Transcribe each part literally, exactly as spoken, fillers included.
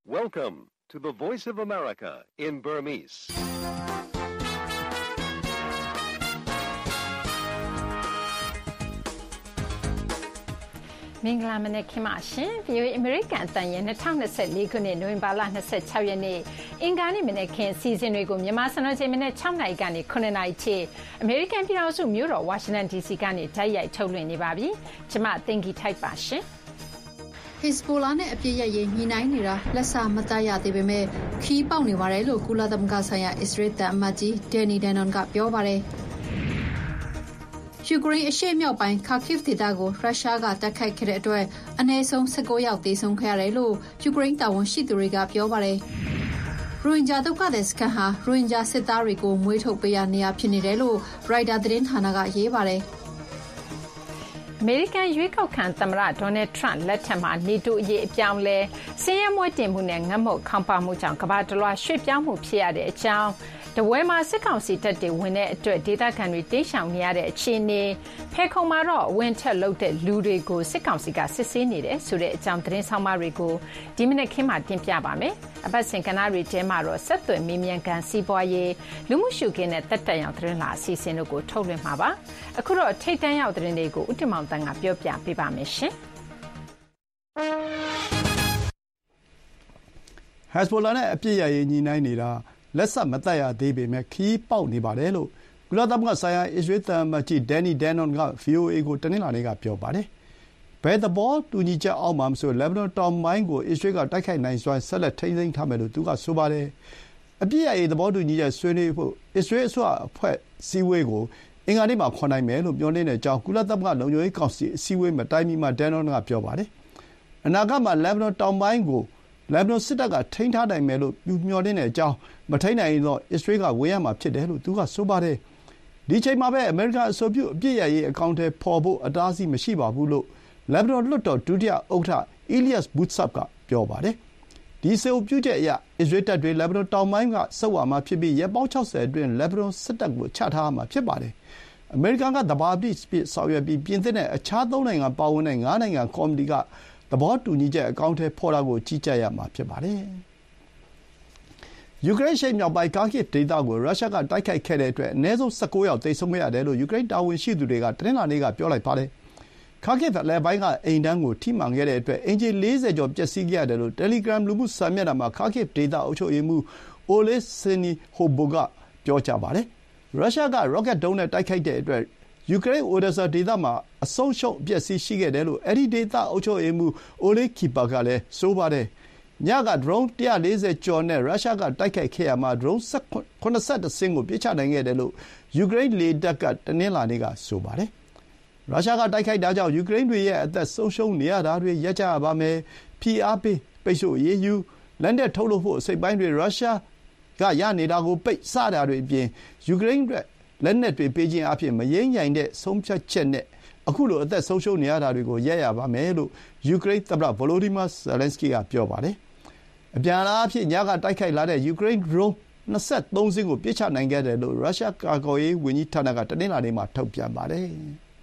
Welcome to the Voice of America in Burmese. ။မင်္ဂလာမနက်ခင်းပါရှင်။ ဗွီအိုအေ အမေရိကန်အသံရဲ့၂၀၂၄ခုနှစ်နိုဝင်ဘာလ၂၆ရက်နေ့အင်္ဂါနေ့မနက်ခင်းအစီအစဉ်တွေကိုမြန်မာစံတော်ချိန်မနက်၆နာရီကနေ၇နာရီထိအမေရိကန်ပြည်ထောင်စုမြို့တော်ဝါရှင်တန် ဒီစီ ကနေတိုက်ရိုက်ထုတ်လွှင့်နေပါပြီ။ကျွန်မသင်္ကီထိုက်ပါရှင်။ Hezbollah နဲ့အပြစ်ရရေးညှိနှိုင်းနေတာလက်စမတတ်ရသေးပေမဲ့ခီးပေါက်နေပါတယ်လို့ကုလသမဂ္ဂဆိုင်ရာအစ္စရေးတန်အမတ်ကြီးဒန်နီဒန်နွန်ကပြောပါတယ်။ယူကရိန်းအရှေ့မြောက်ပိုင်းခါခိဗ်ဒေသကိုရုရှားကတိုက်ခိုက်ခဲ့တဲ့အတွက်အနည်းဆုံး၁၉ယောက်သေဆုံးခဲ့ရတယ်လို့ယူကရိန်းတာဝန်ရှိသူတွေကပြောပါတယ်။ရိုဟင်ဂျာဒုက္ခသည်စခန်းဟာရိုဟင်ဂျာစစ်သားတွေကိုမွေးထုတ်ပေးရနေရဖြစ်နေတယ်လို့ရိုက်တာသတင်းဌာနကရေးပါတယ်။အမေရိကန်ရွေးကောက်ခံသမ္မတဒေါ်နယ်ထရန့်လက်ထက်မှာနေတိုးအရေးအပြောင်းလဲဆင်းရဲမွဲတင်မှုနဲ့ငတ်မုတ်ခေါင်းပါမှုကြောင့်ကမ္ဘာတလွှာရွှေ့ပြောင်းမှုဖြစ်ရတဲ့အကြောင်းတဝဲမှာစစ်ကောင်စီတပ်တွေဝင်တဲ့အတွက်ဒေသခံတွေတိတ်ရှောင်နေရတဲ့အခြေအနေဖဲခုံမှာတော့အဝင်ထက်လုပ်တဲ့လူတွေကိုစစ်ကောင်စီကစစ်ဆေးနေတယ်ဆိုတဲ့အကြောင်းသတင်းဆောင်မတွေကိုဒီမနေ့ခင်းမှာတင်ပြပါမယ်။အပတ်စဉ်ကဏ္ဍတွေထဲမှာတော့ဆက်သွယ်မေးမြန်းခန်းစီးပွားရေးလူမှုရှုခင်းနဲ့တက်တက်ရောင်သတင်းလာအစီအစဉ်တို့ကိုထုတ်လွှင့်မှာပါ။အခုတော့ထိတ်တန့်ရောက်သတင်းတွေကိုဥတ္တမောင်တန်းကပြောပြပေးပါမယ်ရှင်။ Hezbollah နဲ့အပြစ်ရရေးညှိနှိုင်းနေတာလက်စမတတ်ရသေးပေမဲ့ခီးပေါက်နေပါတယ်လို့ကုလသမဂ္ဂဆိုင်ရာအစ္စရေးတန်အမတ်ကြီးဒန်နီဒန်နွန်က ဗွီအိုအေကိုတနင်္လာနေ့ကပြောပါတယ်။ဘယ်သဘောတူညီချက်အောက်မှာမဆိုလက်ဘနွန်တောင်ပိုင်းကိုအစ္စရေးကတိုက်ခိုက်နိုင်စွမ်းဆက်လက်ထိန်းသိမ်းထားမယ်လို့သူကဆိုပါတယ်။အပြစ်ရရေးသဘောတူညီချက်ဆွေးနွေးဖို့အစ္စရေးအစိုးရအဖွဲ့စည်းဝေးကိုအင်္ဂါနေ့မှာခေါ်နိုင်မယ်လို့ပြောနေတဲ့အကြောင်းကုလသမဂ္ဂလုံခြုံရေးကောင်စီအစည်းအဝေးမတိုင်မီမှာဒန်နွန်ကပြောပါတယ်။အနာဂတ်မှာလက်ဘနွန်တောင်ပိုင်းကိုလက်ဘနွန်စစ်တပ်ကထိန်းထားနိုင်မယ်လို့မျှော်လင့်တဲ့အကြောင်းမထိန်းနိုင်ရင်တော့အစ္စရေးကဝင်ရမှာဖြစ်တယ်လို့သူကဆိုပါတယ်။ဒီချိန်မှာပဲအမေရိကန်အဆိုပြုအပြစ်ရရေးအကောင့်ထဲပေါ်ဖို့အတားအဆီးမရှိပါဘူးလို့လက်ဘနွန်လွှတ်တော်ဒုတိယဥက္ကဋ္ဌအီလီယပ်ဘူဆပ်ကပြောပါတယ်။ဒီဆိုပြုချက်အရအစ္စရေးတပ်တွေလက်ဘနွန်တောင်ပိုင်းကဆုတ်ရမှာဖြစ်ပြီးရက်ပေါင်း၆၀အတွင်းလက်ဘနွန်စစ်တပ်ကိုချထားရမှာဖြစ်ပါတယ်။အမေရိကန်ကသဘာပတိဆောင်ရွက်ပြီးပြင်သစ်နဲ့အခြားသုံးနိုင်ငံပါဝင်တဲ့ငါးနိုင်ငံကော်မတီကသဘောတူညီချက်အကောင့်ထဲပေါ်တာကိုကြီးကြပ်ရမှာဖြစ်ပါတယ်။ယူကရိန်းရှေ့မြောက်ပိုင်းကာခိဗ်ဒေသကိုရုရှားကတိုက်ခိုက်ခဲ့တဲ့အတွက်အနည်းဆုံး၁၉ယောက်သေဆုံးခဲ့ရတယ်လို့ယူကရိန်းတာဝန်ရှိသူတွေကတနင်္လာနေ့ကပြောလိုက်ပါတယ်။ကာခိဗ်အလယ်ပိုင်းကအိမ်တန်းကိုထိမှန်ခဲ့တဲ့အတွက်အင်ဂျီ၄၀ကျော်ပျက်စီးခဲ့ရတယ်လို့တယ်လီဂရမ်လူမှုစာမျက်နှာမှာကာခိဗ်ဒေသအုပ်ချုပ်ရေးမှူးအိုလေးဆင်နီဟိုဘိုကပြောကြားပါတယ်။ရုရှားကရော့ကက်ဒုံးနဲ့တိုက်ခိုက်တဲ့အတွက်ယူကရိန်းအိုဒက်ဆာဒေသမှာအဆုံးရှုံးအပျက်စီးရှိခဲ့တယ်လို့အဲဒီဒေသအုပ်ချုပ်ရေးမှူးအိုလေးခီပါကလည်းဆိုပါတယ်။ညကဒရုန်း၁၄၀ကျော်နဲ့ရုရှားကတိုက်ခိုက်ခဲ့ရမှာဒရုန်း၇၁စင်းကိုပစ်ချနိုင်ခဲ့တယ်လို့ယူကရိန်းလေတပ်ကတနင်္လာနေ့ကဆိုပါတယ်။ရုရှားကတိုက်ခိုက်တာကြောင့်ယူကရိန်းတွေရဲ့အသက်ဆုံးရှုံးနေရတာတွေရပ်ကြရပါမယ်။ဖိအားပေးပိတ်ဆို့အရေးယူလက်နက်ထုတ်လုပ်ဖို့အစိတ်ပိုင်းတွေရုရှားကရနေတာကိုပိတ်စတာတွေအပြင်ယူကရိန်းအတွက်လက်နက်တွေပေးခြင်းအပြင်မယိမ်းညိုင်တဲ့ဆုံးဖြတ်ချက်နဲ့အခုလိုအသက်ဆုံးရှုံးနေရတာတွေကိုရပ်ရပါမယ်လို့ယူကရိန်းသမ္မတဗိုလိုဒီမာဇယ်လန်စကီကပြောပါတယ်။အပြန်အလှန်အဖြစ်ညကတိုက်ခိုက်လာတဲ့ယူကရိန်းဒရုန်း၂၃စင်းကိုပစ်ချနိုင်ခဲ့တယ်လို့ရုရှားကာကွယ်ရေးဝန်ကြီးဌာနကတနင်္လာနေ့မှာထုတ်ပြန်ပါတယ်။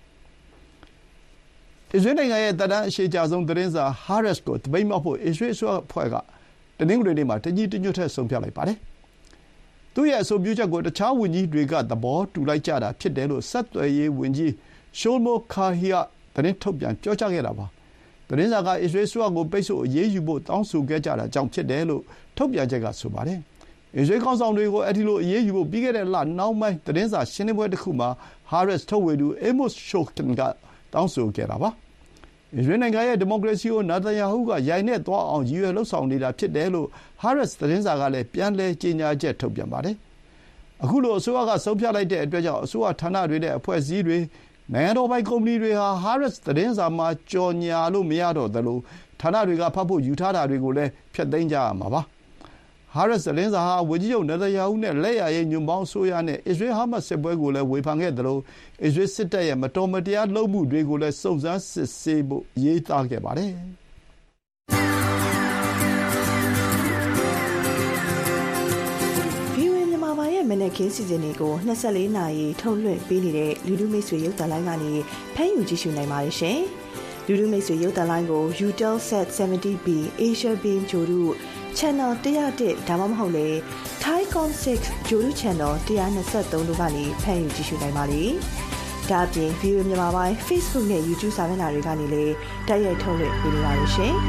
အစ္စရေးနိုင်ငံရဲ့သက်တမ်းအရှည်ကြာဆုံးသတင်းစာ Haaretz ကိုသပိတ်မှောက်ဖို့အစ္စရေးအစိုးရအဖွဲ့ကတနင်္ဂနွေနေ့မှာတညီတညွတ်တည်းဆုံးဖြတ်လိုက်ပါတယ်။သူ့ရဲ့အဆိုပြုချက်ကိုတခြားဝန်ကြီးတွေကသဘောတူလိုက်ကြတာဖြစ်တယ်လို့ဆက်သွယ်ရေးဝန်ကြီးရှုလ်မိုခါဟီကသတင်းထုတ်ပြန်ပြောကြားခဲ့တာပါ။သတင်းစာကအစ္စရေးအစိုးရကိုပိတ်ဆို့အရေးယူဖို့တောင်းဆိုခဲ့ကြတာကြောင့်ဖြစ်တယ်လို့ထုတ်ပြန်ချက်ကဆိုပါတယ်။အစ္စရေးခေါင်းဆောင်တွေကိုအဲဒီလိုအရေးယူဖို့ပြီးခဲ့တဲ့လနှောင်းပိုင်းသတင်းစာရှင်းလင်းပွဲတစ်ခုမှာ Haaretz ထုတ်ဝေသူအေမို့စ်ရှိုခ်တန်ကတောင်းဆိုခဲ့တာပါ။အစ္စရေးနိုင်ငံရဲ့ဒီမိုကရေစီကိုနာတန်ယာဟုကရိုက်နှက်သွားအောင်ရည်ရွယ်လှုပ်ဆောင်နေတာဖြစ်တယ်လို့ Haaretz သတင်းစာကလည်းပြန်လည်ကြေညာချက်ထုတ်ပြန်ပါတယ်။အခုလိုအစိုးရကဆုံးဖြတ်လိုက်တဲ့အတွက်ကြောင့်အစိုးရဌာနတွေနဲ့အဖွဲ့အစည်းတွေနိုင်ငံတော်ပိုင်ကုမ္ပဏီတွေဟာ Haaretz သတင်းစာမှာကြော်ညာလို့မရတော့သလိုဌာနတွေကဖတ်ဖို့ယူထားတာတွေကိုလည်းဖျက်သိမ်းကြရမှာပါ။ Haaretz သတင်းစာဟာဝန်ကြီးချုပ်နေတန်ယာဟုနဲ့လက်ယာယိညွန့်ပေါင်းအစိုးရနဲ့အစ္စရေးဟာမတ်စ်စစ်ပွဲကိုလည်းဝေဖန်ခဲ့သလိုအစ္စရေးစစ်တပ်ရဲ့မတော်မတရားလုပ်မှုတွေကိုလည်းစုံစမ်းစစ်ဆေးဖို့ရေးသားခဲ့ပါတယ်။မနက်ခင်းစီစဉ်တွေကို၂၄နာရီထုတ်လွှင့်ပေးနေတဲ့လူထုမိတ်ဆွေရုပ်သံလိုင်းကနေဖမ်းယူကြည့်ရှုနိုင်ပါတယ်ရှင်။လူထုမိတ်ဆွေရုပ်သံလိုင်းကို Eutelsat 70B Asia Beam ဂျိုတို့ channel one oh oneဒါမှမဟုတ်လေ Thaicom six Youtube channel one twenty-threeတို့ကနေဖန်ယူကြည့်ရှုနိုင်ပါတယ်။ဒါ့အပြင် View မြန်မာပိုင်း Facebook နဲ့ YouTube စာမျက်နှာတွေကနေလည်းတိုက်ရိုက်ထုတ်လွှင့်ပေးနေပါတယ်ရှင်။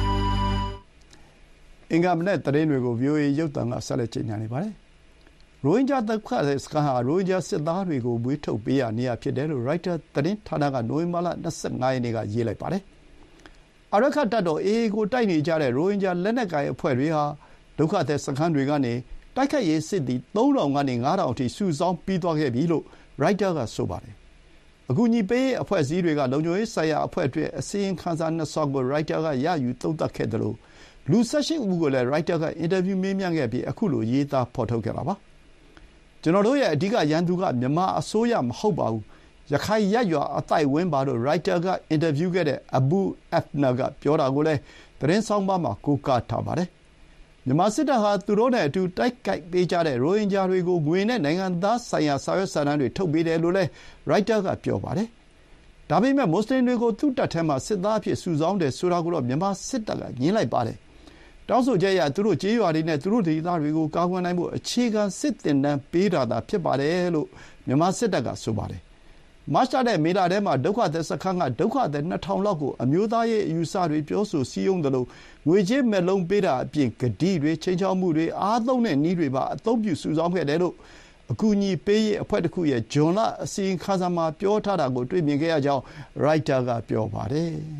အင်္ဂါမနေ့သတင်းတွေကို ဗီအိုအေ ရုပ်သံကဆက်လက်ကြေညာနေပါတယ်။ရိုဟင်ဂျာတပ်ဖွဲ့စခန်းဟာရိုဟင်ဂျာစစ်သားတွေကိုမွေးထုတ်ပေးရနေရဖြစ်တယ်လို့ Reuters သတင်းဌာနကနိုဝင်ဘာလ၂၅ရက်နေ့ကရေးလိုက်ပါတယ်။အာရက္ခတပ်တော် အေအေ ကိုတိုက်နေကြတဲ့ရိုဟင်ဂျာလက်နက်ကိုင်အဖွဲ့တွေဟာဒုက္ခသည်စခန်းတွေကနေတိုက်ခိုက်ရေးစစ်သည်သုံးထောင်ကနေငါးထောင်အထိစုဆောင်းပြီးသွားခဲ့ပြီလို့ Reuters ကဆိုပါတယ်။အခုညီပေးအဖွဲ့အစည်းတွေကလုံခြုံရေးဆိုင်ရာအဖွဲ့တွေအစည်းအဝေးခန်းစားနှစ်ဆော့ကို Reuters ကရယူသုံးသပ်ခဲ့တယ်လို့လူ၁၈ဦးကိုလည်း Reuters ကအင်တာဗျူးမေးမြန်းခဲ့ပြီးအခုလိုရေးသားဖော်ထုတ်ခဲ့တာပါ။ကျွန်တော်တို့ရဲ့အဓိကရန်သူကမြန်မာအစိုးရမဟုတ်ပါဘူး။ရခိုင်ရပ်ရွာအသိုက်ဝန်းပါလို့ Reuters ကအင်တာဗျူးခဲ့တဲ့အဘူအဖ်နာကပြောတာကိုလည်းသတင်းဆောင်ပါမှာကိုးကားထားပါတယ်။မြန်မာစစ်တပ်ဟာသူတို့နဲ့အတူတိုက်ခိုက်ပေးကြတဲ့ရိုဟင်ဂျာတွေကိုငွေနဲ့နိုင်ငံသားဆိုင်ရာစာရွက်စာတမ်းတွေထုတ်ပေးတယ်လို့လည်း Reuters ကပြောပါတယ်။ဒါပေမဲ့မွတ်စလင်တွေကိုသူ့တပ်ထဲမှာစစ်သားအဖြစ်စုဆောင်းတယ်ဆိုတာကိုတော့မြန်မာစစ်တပ်ကငြင်းလိုက်ပါတယ်။တောင်းဆိုချက်အရသူတို့ကြေးရွာတွေနဲ့သူတို့ဒေသတွေကိုကာကွယ်နိုင်ဖို့အခြေခံစစ်သင်တန်းပေးတာသာဖြစ်ပါတယ်လို့မြန်မာစစ်တပ်ကဆိုပါတယ်။မတ်လနဲ့မေလထဲမှာဒုက္ခသည်စခန်းကဒုက္ခသည်နှစ်ထောင်လောက်ကိုအမျိုးသားရေးအယူအဆတွေပြောဆိုစည်းရုံးတယ်လို့ငွေကြေးမဲ့လုံးပေးတာအပြင်ဂတိတွေချိန်ချောက်မှုတွေအားသုံးတဲ့နည်းတွေပါအသုံးပြုစုဆောင်းခဲ့တယ်လို့အကူအညီပေးရေးအဖွဲ့တစ်ခုရဲ့ဂျွန်လအစီရင်ခံစာမှာပြောထားတာကိုတွေ့မြင်ခဲ့ရကြောင်း Reuters ကပြောပါတယ်။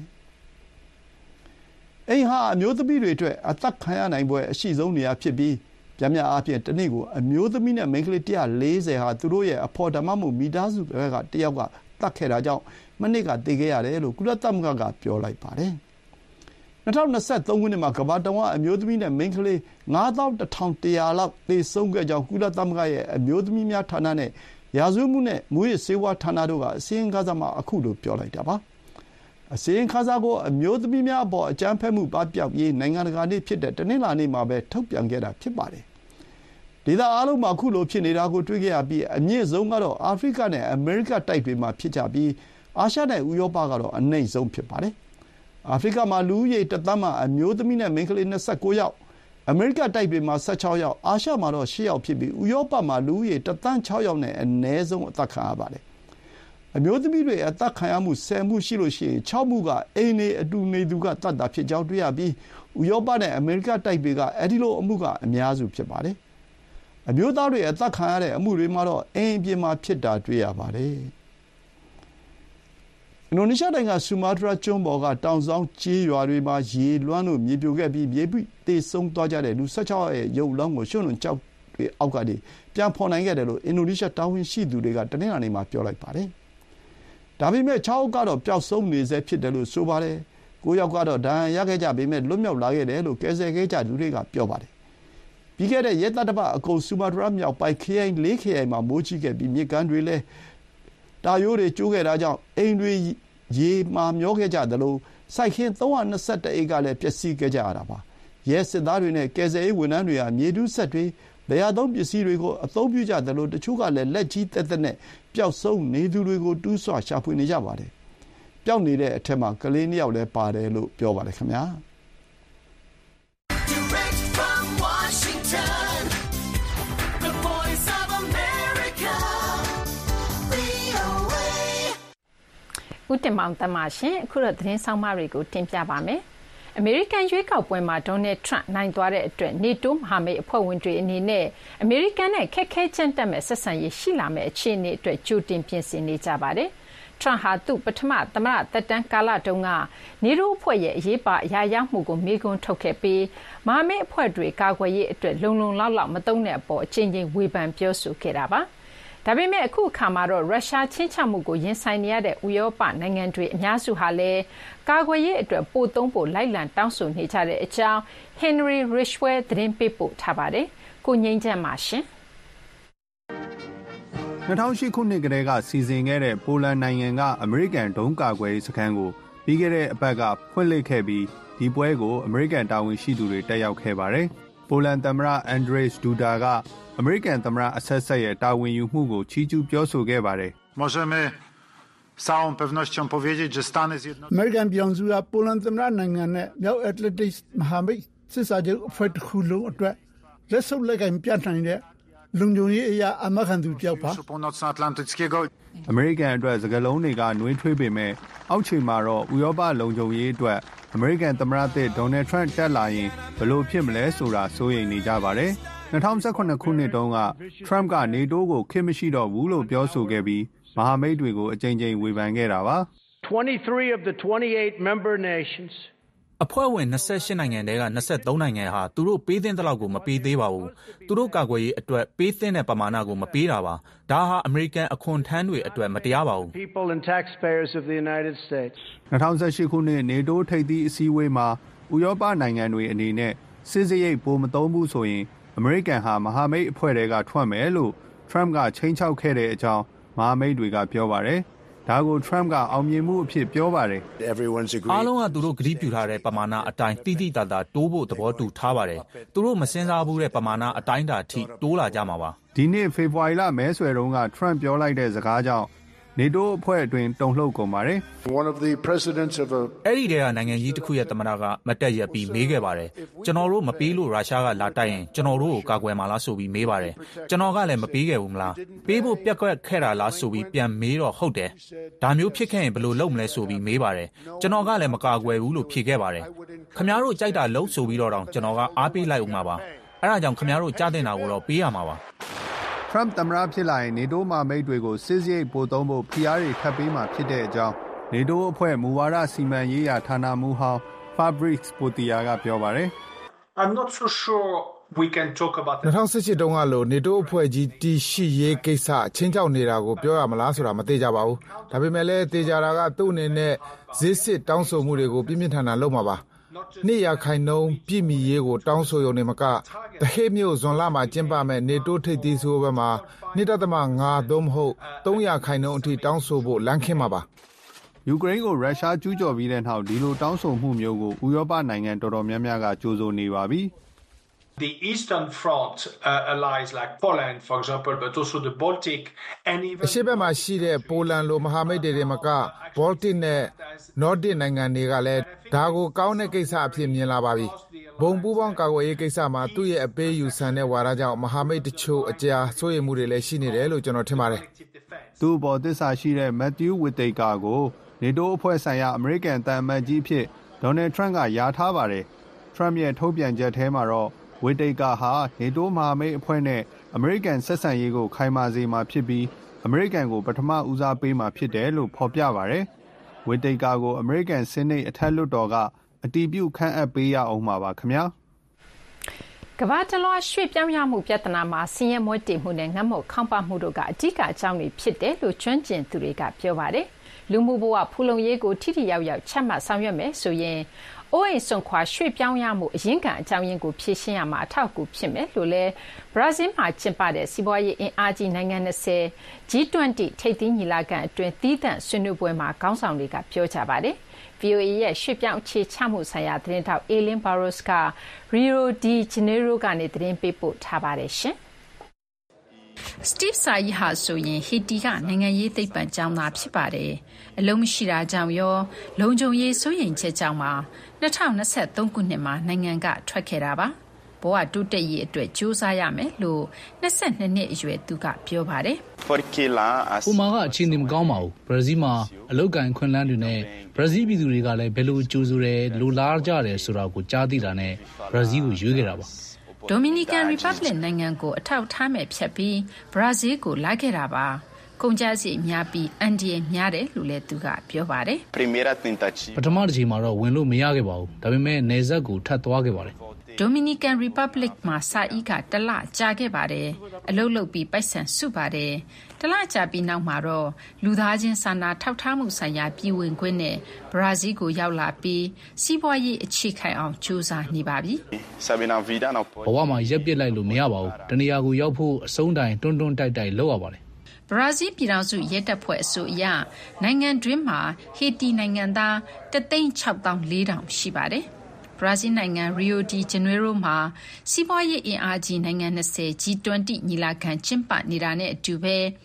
အိမ်ဟာအမျိုးသမီးတွေအတွက်အသက်ခံရနိုင်ပွဲအရှိဆုံးနေရာဖြစ်ပြီးပြင်းပြအားဖြင့်တစ်နေ့ကိုအမျိုးသမီးနဲ့မိန်းကလေးone hundred fortyဟာသူတို့ရဲ့အဖော်ဓမ္မမှုမိသားစုဘက်ကတယောက်ကတတ်ခဲ့တာကြောင့်မနစ်ကတည်ခဲ့ရတယ်လို့ကုလသမဂ္ဂကပြောလိုက်ပါတယ်။၂၀၂၃ခုနှစ်မှာကမ္ဘာတဝန်းအမျိုးသမီးနဲ့မိန်းကလေးငါးသောင်းတစ်ထောင်တစ်ရာလောက်သေဆုံးခဲ့ကြောင်းကုလသမဂ္ဂရဲ့အမျိုးသမီးများဌာနနဲ့ရာဇဝတ်မှုနဲ့မူးယစ်ဆေးဝါးဌာနတို့ကအစီရင်ခံစာမှာအခုလိုပြောလိုက်တာပါ။အစီရင်ခံစာကိုအမျိုးသမီးများအပေါ်အကြမ်းဖက်မှုပပျောက်ရေးနိုင်ငံတကာနေ့ဖြစ်တဲ့တနင်္လာနေ့မှာပဲထုတ်ပြန်ခဲ့တာဖြစ်ပါတယ်။ဒေသအားလုံးမှာအခုလိုဖြစ်နေတာကိုတွေ့ခဲ့ရပြီးအမြင့်ဆုံးကတော့အာဖရိကနဲ့အမေရိကတိုက်တွေမှာဖြစ်ကြပြီးအာရှနဲ့ဥရောပကတော့အနိမ့်ဆုံးဖြစ်ပါတယ်။အာဖရိကမှာလူဦးရေတစ်သန်းမှာအမျိုးသမီးနဲ့မိန်းကလေး၂၉ယောက်အမေရိကတိုက်တွေမှာ၁၆ယောက်အာရှမှာတော့၈ယောက်ဖြစ်ပြီးဥရောပမှာလူဦးရေတစ်သန်း၆ယောက်နဲ့အနည်းဆုံးအသက်ခံရပါတယ်။အမျိုးသမီးတွေအသက်ခံရမှု၁၀မှုရှိလို့ရှိရင်၆မှုကအိမ်နေအတူနေသူကတတ်တာဖြစ်ကြောင်းတွေ့ရပြီးဥရောပနဲ့အမေရိကတိုက်တွေကအဲဒီလိုအမှုကအများစုဖြစ်ပါတယ်။အမျိုးသားတွေအသက်ခံရတဲ့အမှုတွေမှာတော့အိမ်အပြင်မှာဖြစ်တာတွေ့ရပါတယ်။အင်ဒိုနီးရှားနိုင်ငံဆူမာတြာကျွန်းပေါ်ကတောင်စောင်းကျေးရွာတွေမှာရေလွှမ်းလို့မြေပြိုခဲ့ပြီးမြေပိသေဆုံးသွားကြတဲ့လူ၁၆ယောက်ရဲ့ရုပ်လောင်းကိုရွှံ့လွန်ကျောက်တွေအောက်ကနေပြန်ဖော်နိုင်ခဲ့တယ်လို့အင်ဒိုနီးရှားတာဝန်ရှိသူတွေကတနင်္လာနေ့မှာပြောလိုက်ပါတယ်။ဒါပေမဲ့၆ယောက်ကတော့ပျောက်ဆုံးနေဆဲဖြစ်တယ်လို့ဆိုပါတယ်။၉ယောက်ကတော့ဒဏ်ရာရခဲ့ကြပေမဲ့လွတ်မြောက်လာခဲ့တယ်လို့ကယ်ဆယ်ခဲ့ကြသူတွေကပြောပါတယ်။ပြီးခဲ့တဲ့ရက်သတ္တပတ်အကုန်ဆူမာတြာမြောက်ပိုင်းခရိုင်၄ခရိုင်မှာမိုးကြီးခဲ့ပြီးမြစ်ကမ်းတွေလည်းတာရိုးတွေကျိုးခဲ့တာကြောင့်အိမ်တွေရေမှာမျောခဲ့ကြတယ်လို့စိုက်ခင်း၃၂၁အိတ်ကလည်းပျက်စီးခဲ့ကြရတာပါ။ရဲစစ်သားတွေနဲ့ကယ်ဆယ်ရေးဝန်ထမ်းတွေဟာမြေတူးဆက်တွေလယ်ယာသုံးပစ္စည်းတွေကိုအသုံးပြုကြတယ်လို့တချို့ကလည်းလက်ကြီးသက်သက်နဲ့ပျောက်ဆုံးနေသူတွေကိုတူးဆွရှာဖွေနေကြပါတယ်။ပျောက်နေတဲ့အထက်မှာကလေးနှစ်ယောက်လည်းပါတယ်လို့ပြောပါတယ်ခင်ဗျာ။ Direct from Washington, the voice of America, V O A ဦးတင်မောင်တမရှင်အခုတော့သတင်းဆောင်မတွေကိုတင်ပြပါမယ်။အမေရိကန်ရွေးကောက်ပွဲမှာဒေါ်နယ်ထရန့်နိုင်သွားတဲ့အတွက်နေတိုးမဟာမိတ်အဖွဲ့ဝင်တွေအနေနဲ့အမေရိကန်နဲ့ခက်ခဲကြမ်းတက်မဲ့ဆက်ဆံရေးရှိလာမဲ့အခြေအနေအတွက်ကြိုတင်ပြင်ဆင်နေကြပါတယ်။ထရန့်ဟာသူ့ပထမသမ္မတသက်တမ်းကာလတုန်းကနေတိုးအဖွဲ့ရဲ့အရေးပါအရာရောက်မှုကိုမေးခွန်းထုတ်ခဲ့ပြီးမဟာမိတ်အဖွဲ့တွေကာကွယ်ရေးအတွက်လုံလုံလောက်လောက်မသုံးတဲ့အပေါ်အချင်းချင်းဝေဖန်ပြောဆိုခဲ့တာပါ။ဒါပေမဲ့အခုအခါမှာတော့ရုရှားချင်းချမှုကိုရင်ဆိုင်နေရတဲ့ဥရောပနိုင်ငံတွေအများစုဟာလည်းကာကွယ်ရေးအတွက်ပိုသုံးဖို့လိုက်လံတောင်းဆိုနေကြတဲ့အကြောင်း Henry Ridgwell သတင်းပေးပို့ထားပါတယ်။ကိုငိမ့်ချမ်းပါရှင်။၂၀၀၈ခုနှစ်ကတည်းကစီစဉ်ခဲ့တဲ့ပိုလန်နိုင်ငံကအမေရိကန်ဒုံးကာကွယ်ရေးစခန်းကိုပြီးခဲ့တဲ့အပတ်ကဖွင့်လှစ်ခဲ့ပြီးဒီပွဲကိုအမေရိကန်တာဝန်ရှိသူတွေတက်ရောက်ခဲ့ပါတယ်။ပိုလန်သမ္မတအန်ဒရေးစ်ဒူဒါကအမေရိကန်သမ္မတအဆက်ဆက်ရဲ့တာဝန်ယူမှုကိုချီးကျူးပြောဆိုခဲ့ပါတယ်။ Możemy z całą pewnością powiedzieć, że Stany Zjednoczone အမေရိကန်ပြည်ထောင်စုကပိုလန်သမ္မတနိုင်ငံနဲ့မြောက်အတ္တလန္တိတ်မဟာမိတ်စစ်စာချုပ်အဖွဲ့တစ်ခုလုံးအတွက်လက်ဆုပ်လက်ကင်ပြနိုင်တဲ့လုံခြုံရေးအရာအမခံသူတယောက်ပါအမေရိကန်အတွက်စကားလုံးတွေကနှွေးထွေးပေမဲ့အောက်ခြေမှာတော့ဥရောပလုံခြုံရေးအတွက်အမေရိကန်သမ္မတသစ်ဒေါ်နယ်ထရန့်တက်လာရင်ဘယ်လိုဖြစ်မလဲဆိုတာစိုးရိမ်နေကြပါတယ်၂၀၁၇ခုနှစ်တုန်းကထရန့်ကနေတိုးကိုခေတ်မရှိတော့ဘူးလို့ပြောဆိုခဲ့ပြီးမဟာမိတ်တွေကိုအကြိမ်ကြိမ်ဝေဖန်ခဲ့တာပါ twenty-three of the twenty-eight member nations အဖွဲ့ဝင်၂၈နိုင်ငံတဲက၂၃နိုင်ငံဟာသူတို့ပေးသင့်တဲ့လောက်ကိုမပေးသေးပါဘူးသူတို့ကာကွယ်ရေးအတွက်ပေးသင့်တဲ့ပမာဏကိုမပေးတာပါဒါဟာအမေရိကန်အခွန်ထမ်းတွေအတွက်မတရားပါဘူး၂၀၁၈ခုနှစ်နေတိုးထိပ်သီးအစည်းအဝေးမှာဥရောပနိုင်ငံတွေအနေနဲ့စစ်စရိတ်ပိုမသုံးဘူးဆိုရင်အမေရိကန်ဟာမဟာမိတ်အဖွဲ့တွေကထွက်မယ်လို့ထရန့်ကချိန်ချောက်ခဲ့တဲ့အကြောင်းမဟာမိတ်တွေကပြောပါတယ်ဒါကိုထရန့်ကအောင်မြင်မှုအဖြစ်ပြောပါတယ်အားလုံးကသူတို့ဂရုပြုထားတဲ့ပမာဏအတိုင်းတိတိတသာတိုးဖို့သဘောတူထားပါတယ်သူတို့မစင်စားဘူးတဲ့ပမာဏအတိုင်းတာထိတိုးလာကြမှာပါဒီနေ့ဖေဖော်ဝါရီလမဲဆွယ်တုန်းကထရန့်ပြောလိုက်တဲ့စကားကြောင့်နေတိုးအဖွဲ့အတွင်းတုန်လှုပ်ကုန်ပါတယ်အဲ့ဒီတည်းကနိုင်ငံကြီးတစ်ခုရဲ့သမ္မတကမတက်ရက်ပြီးမေးခဲ့ပါတယ်ကျွန်တော်တို့မပေးလို့ရုရှားကလာတိုက်ရင်ကျွန်တော်တို့ကိုကာကွယ်မှာလားဆိုပြီးမေးပါတယ်ကျွန်တော်ကလည်းမပေးခဲ့ဘူးမလားပေးဖို့ပြက်ကွက်ခဲ့တာလားဆိုပြီးပြန်မေးတော့ဟုတ်တယ်ဒါမျိုးဖြစ်ခဲ့ရင်ဘယ်လိုလုပ်မလဲဆိုပြီးမေးပါတယ်ကျွန်တော်ကလည်းမကာကွယ်ဘူးလို့ဖြေခဲ့ပါတယ်ခင်ဗျားတို့ကြိုက်တာလုပ်ဆိုပြီးတော့တောင်ကျွန်တော်ကအားပေးလိုက်ဦးမှာပါအဲ့ဒါကြောင့်ခင်ဗျားတို့ကြားတင်တာကိုတော့ပေးရမှာပါထရန့်သမ္မတဖြစ်လာရင်နေတိုးမဟာမိတ်တွေကိုစစ်စရိတ်ပိုသုံးဖို့ဖိအားတွေထပ်ပေးမှာဖြစ်တဲ့အကြောင်းနေတိုးအဖွဲ့မူဝါဒစီမံရေးရာဌာနမှူးဟောင်း Fabrice Pottier ကပြောပါတယ် I'm not so sure we can talk about ၂၀၁၈တုန်းကလို့နေတိုးအဖွဲ့ကြီးတည်ရှိရေးကိစ္စအချင်းချောက်နေတာကိုပြောရမလားဆိုတာမသိကြပါဘူးဒါပေမဲ့လည်းသိကြတာကသူ့အနေနဲ့ဈေးစစ်တောင်းဆိုမှုတွေကိုပြင်းပြင်းထန်ထန်လုပ်မှာပါနှစ်ရာခိုင်နှုန်းပြည်မီရေးကိုတောင်းဆိုရုံနဲ့မကတဟိမြို့ဇွန်လမှာကျင်းပမဲ့နေတိုးထိပ်သီးဆိုဘက်မှာနှစ်ဒသမ ငါ သို့မဟုတ်သုံးရာခိုင်နှုန်းအထိတောင်းဆိုဖို့လမ်းခင်းမှာပါယူကရိန်းကိုရုရှားကျူးကျော်ပြီးတဲ့နောက်ဒီလိုတောင်းဆိုမှုမျိုးကိုဥရောပနိုင်ငံတော်တော်များများကကြိုးဆိုနေပါပြီ The Eastern Front uh, allies like Poland, for example, but also the Baltic and even အရှေ့ဘက်မှာရှိတဲ့ပိုလန်လိုမဟာမိတ်တွေမက Baltic နဲ့ Nordic နိုင်ငံတွေကလည်းဒါကိုကောင်းတဲ့ကိစ္စအဖြစ်မြင်လာပါပြီ။ဘုံပူးပေါင်းကာကွယ်ရေးကိစ္စမှာသူ့ရဲ့အပေးယူဆန်တဲ့ဝါဒကြောင့်မဟာမိတ်တချို့အကြားစိုးရိမ်မှုတွေလည်းရှိနေတယ်လို့ကျွန်တော်ထင်ပါတယ်။သူ့ဘော်သစ္စာရှိတဲ့ Matthew Whitaker ကိုနေတိုးအဖွဲ့ဆိုင်ရာအမေရိကန်တန်အမတ်ကြီးဖြစ်ဒေါ်နယ်ထရန့်ကယာထားပါတယ်။ Trump ရဲ့ထုတ်ပြန်ချက်ထဲမှာတော့ဝီတေကာဟာနေတိုးမဟာမိတ်အဖွဲ့နဲ့အမေရိကန်ဆက်ဆံရေးကိုခိုင်မာစေမှာဖြစ်ပြီးအမေရိကန်ကိုပထမဦးစားပေးမှာဖြစ်တယ်လို့ဖော်ပြပါတယ်။ဝီတေကာကိုအမေရိကန်စင်နိတ်အထက်လွှတ်တော်ကအတည်ပြုခန့်အပ်ပေးရအောင်ပါပါခင်ဗျာ။ကမ္ဘာတလွှားရွှေ့ပြောင်းရမှုပြဿနာမှာဆင်းရဲမွဲတေမှုနဲ့ငတ်မွတ်ခေါင်းပါမှုတို့ကအဓိကအကြောင်းတွေဖြစ်တယ်လို့ကျွမ်းကျင်သူတွေကပြောပါတယ်။လူမှုဘဝဖူလုံရေးကိုထိထိရောက်ရောက်ချမှတ်ဆောင်ရွက်မယ်ဆိုရင်အိုးအိမ်စွန့်ခွာရွှေ့ပြောင်းရမှုအရင်းခံအကြောင်းရင်းကိုဖြေရှင်းရမှာအထောက်အကူဖြစ်မယ်လို့လည်းဘရာဇီးမှာကျင်းပတဲ့စီးပွားရေးအင်အားကြီးနိုင်ငံ၂၀ G twenty ထိပ်သီးညီလာခံအတွင်းသီးသန့်ဆွေးနွေးပွဲမှာခေါင်းဆောင်တွေကပြောကြပါတယ်။ V O A ရဲ့ရွှေ့ပြောင်းအခြေချမှုဆိုင်ရာသတင်းထောက် Eileen Barros က Rio de Janeiro ကနေသတင်းပေးပို့ထားပါတယ်ရှင်။ Steve Tsai ဟာဆိုရင်ဟီတီကနိုင်ငံရေးသိပ္ပံကျောင်းသားဖြစ်ပါတယ်။အလုံးမရှိတာကြောင့်ရောလုံခြုံရေးစိုးရိမ်ချက်ကြောင့်ပါ၂၀၂၃ခုနှစ်မှာနိုင်ငံကထွက်ခဲ့တာပါ။ဘဝတိုးတက်ရေးအတွက်ကြိုးစားရမယ်လို့၂၂နှစ်အရွယ်သူကပြောပါတယ်။ဟိုမှာကအခြေအနေမကောင်းပါဘူး။ဘရာဇီးမှာအလုတ်ကန်ခွင့်လန်းတွေနဲ့ဘရာဇီးပြည်သူတွေကလည်းဘယ်လိုကြိုးဆိုတယ်လိုလားကြတယ်ဆိုတာကိုကြားသိတာနဲ့ဘရာဇီးကိုရွေးခဲ့တာပါ။ Dominican Republic နိုင်ငံကိုအထောက်ထားမဲ့ဖြတ်ပြီးဘရာဇီးကိုလာခဲ့တာပါ။ကုန်ကျစရိတ်များပြီးအန်ဒီရများတယ်လို့လည်းသူကပြောပါတယ်။ပထမတစ်ချိန်မှာတော့ဝင်လို့မရခဲ့ပါဘူး။ဒါပေမဲ့နယ်စပ်ကိုထပ်သွားခဲ့ပါတယ်။ Dominican Republic မှာစာအီးကတလကြာခဲ့ပါတယ်။အလုပ်လုပ်ပြီးပိုက်ဆံစုပါတယ်။တလကြာပြီးနောက်မှာတော့လူသားချင်းစာနာထောက်ထားမှုဆိုင်ရာပြည်ဝင်ခွင့်နဲ့ဘရာဇီးကိုရောက်လာပြီးစီးပွားရေးအခြေခိုင်အောင်ကြိုးစားနေပါပြီ။ဘဝမှာရက်ပြစ်လိုက်လို့မရပါဘူး။တနေရာကိုရောက်ဖို့အဆုံးတိုင်တွန်းတွန်းတိုက်တိုက်လုပ်ရပါတယ်ဘရာဇီးပြည်ထောင်စုရဲတပ်ဖွဲ့အဆိုအရနိုင်ငံတွင်းမှာဟေတီနိုင်ငံသားတသိန်းခြောက်သောင်းလေးထောင်ရှိပါတယ်။ဘရာဇီးနိုင်ငံရီယိုဒီဂျနေရိုမှာစီးပွားရေးအင်အားကြီးနိုင်ငံ၂၀ G twenty ညီလာခံကျင်းပနေတာနဲ့အတူပဲ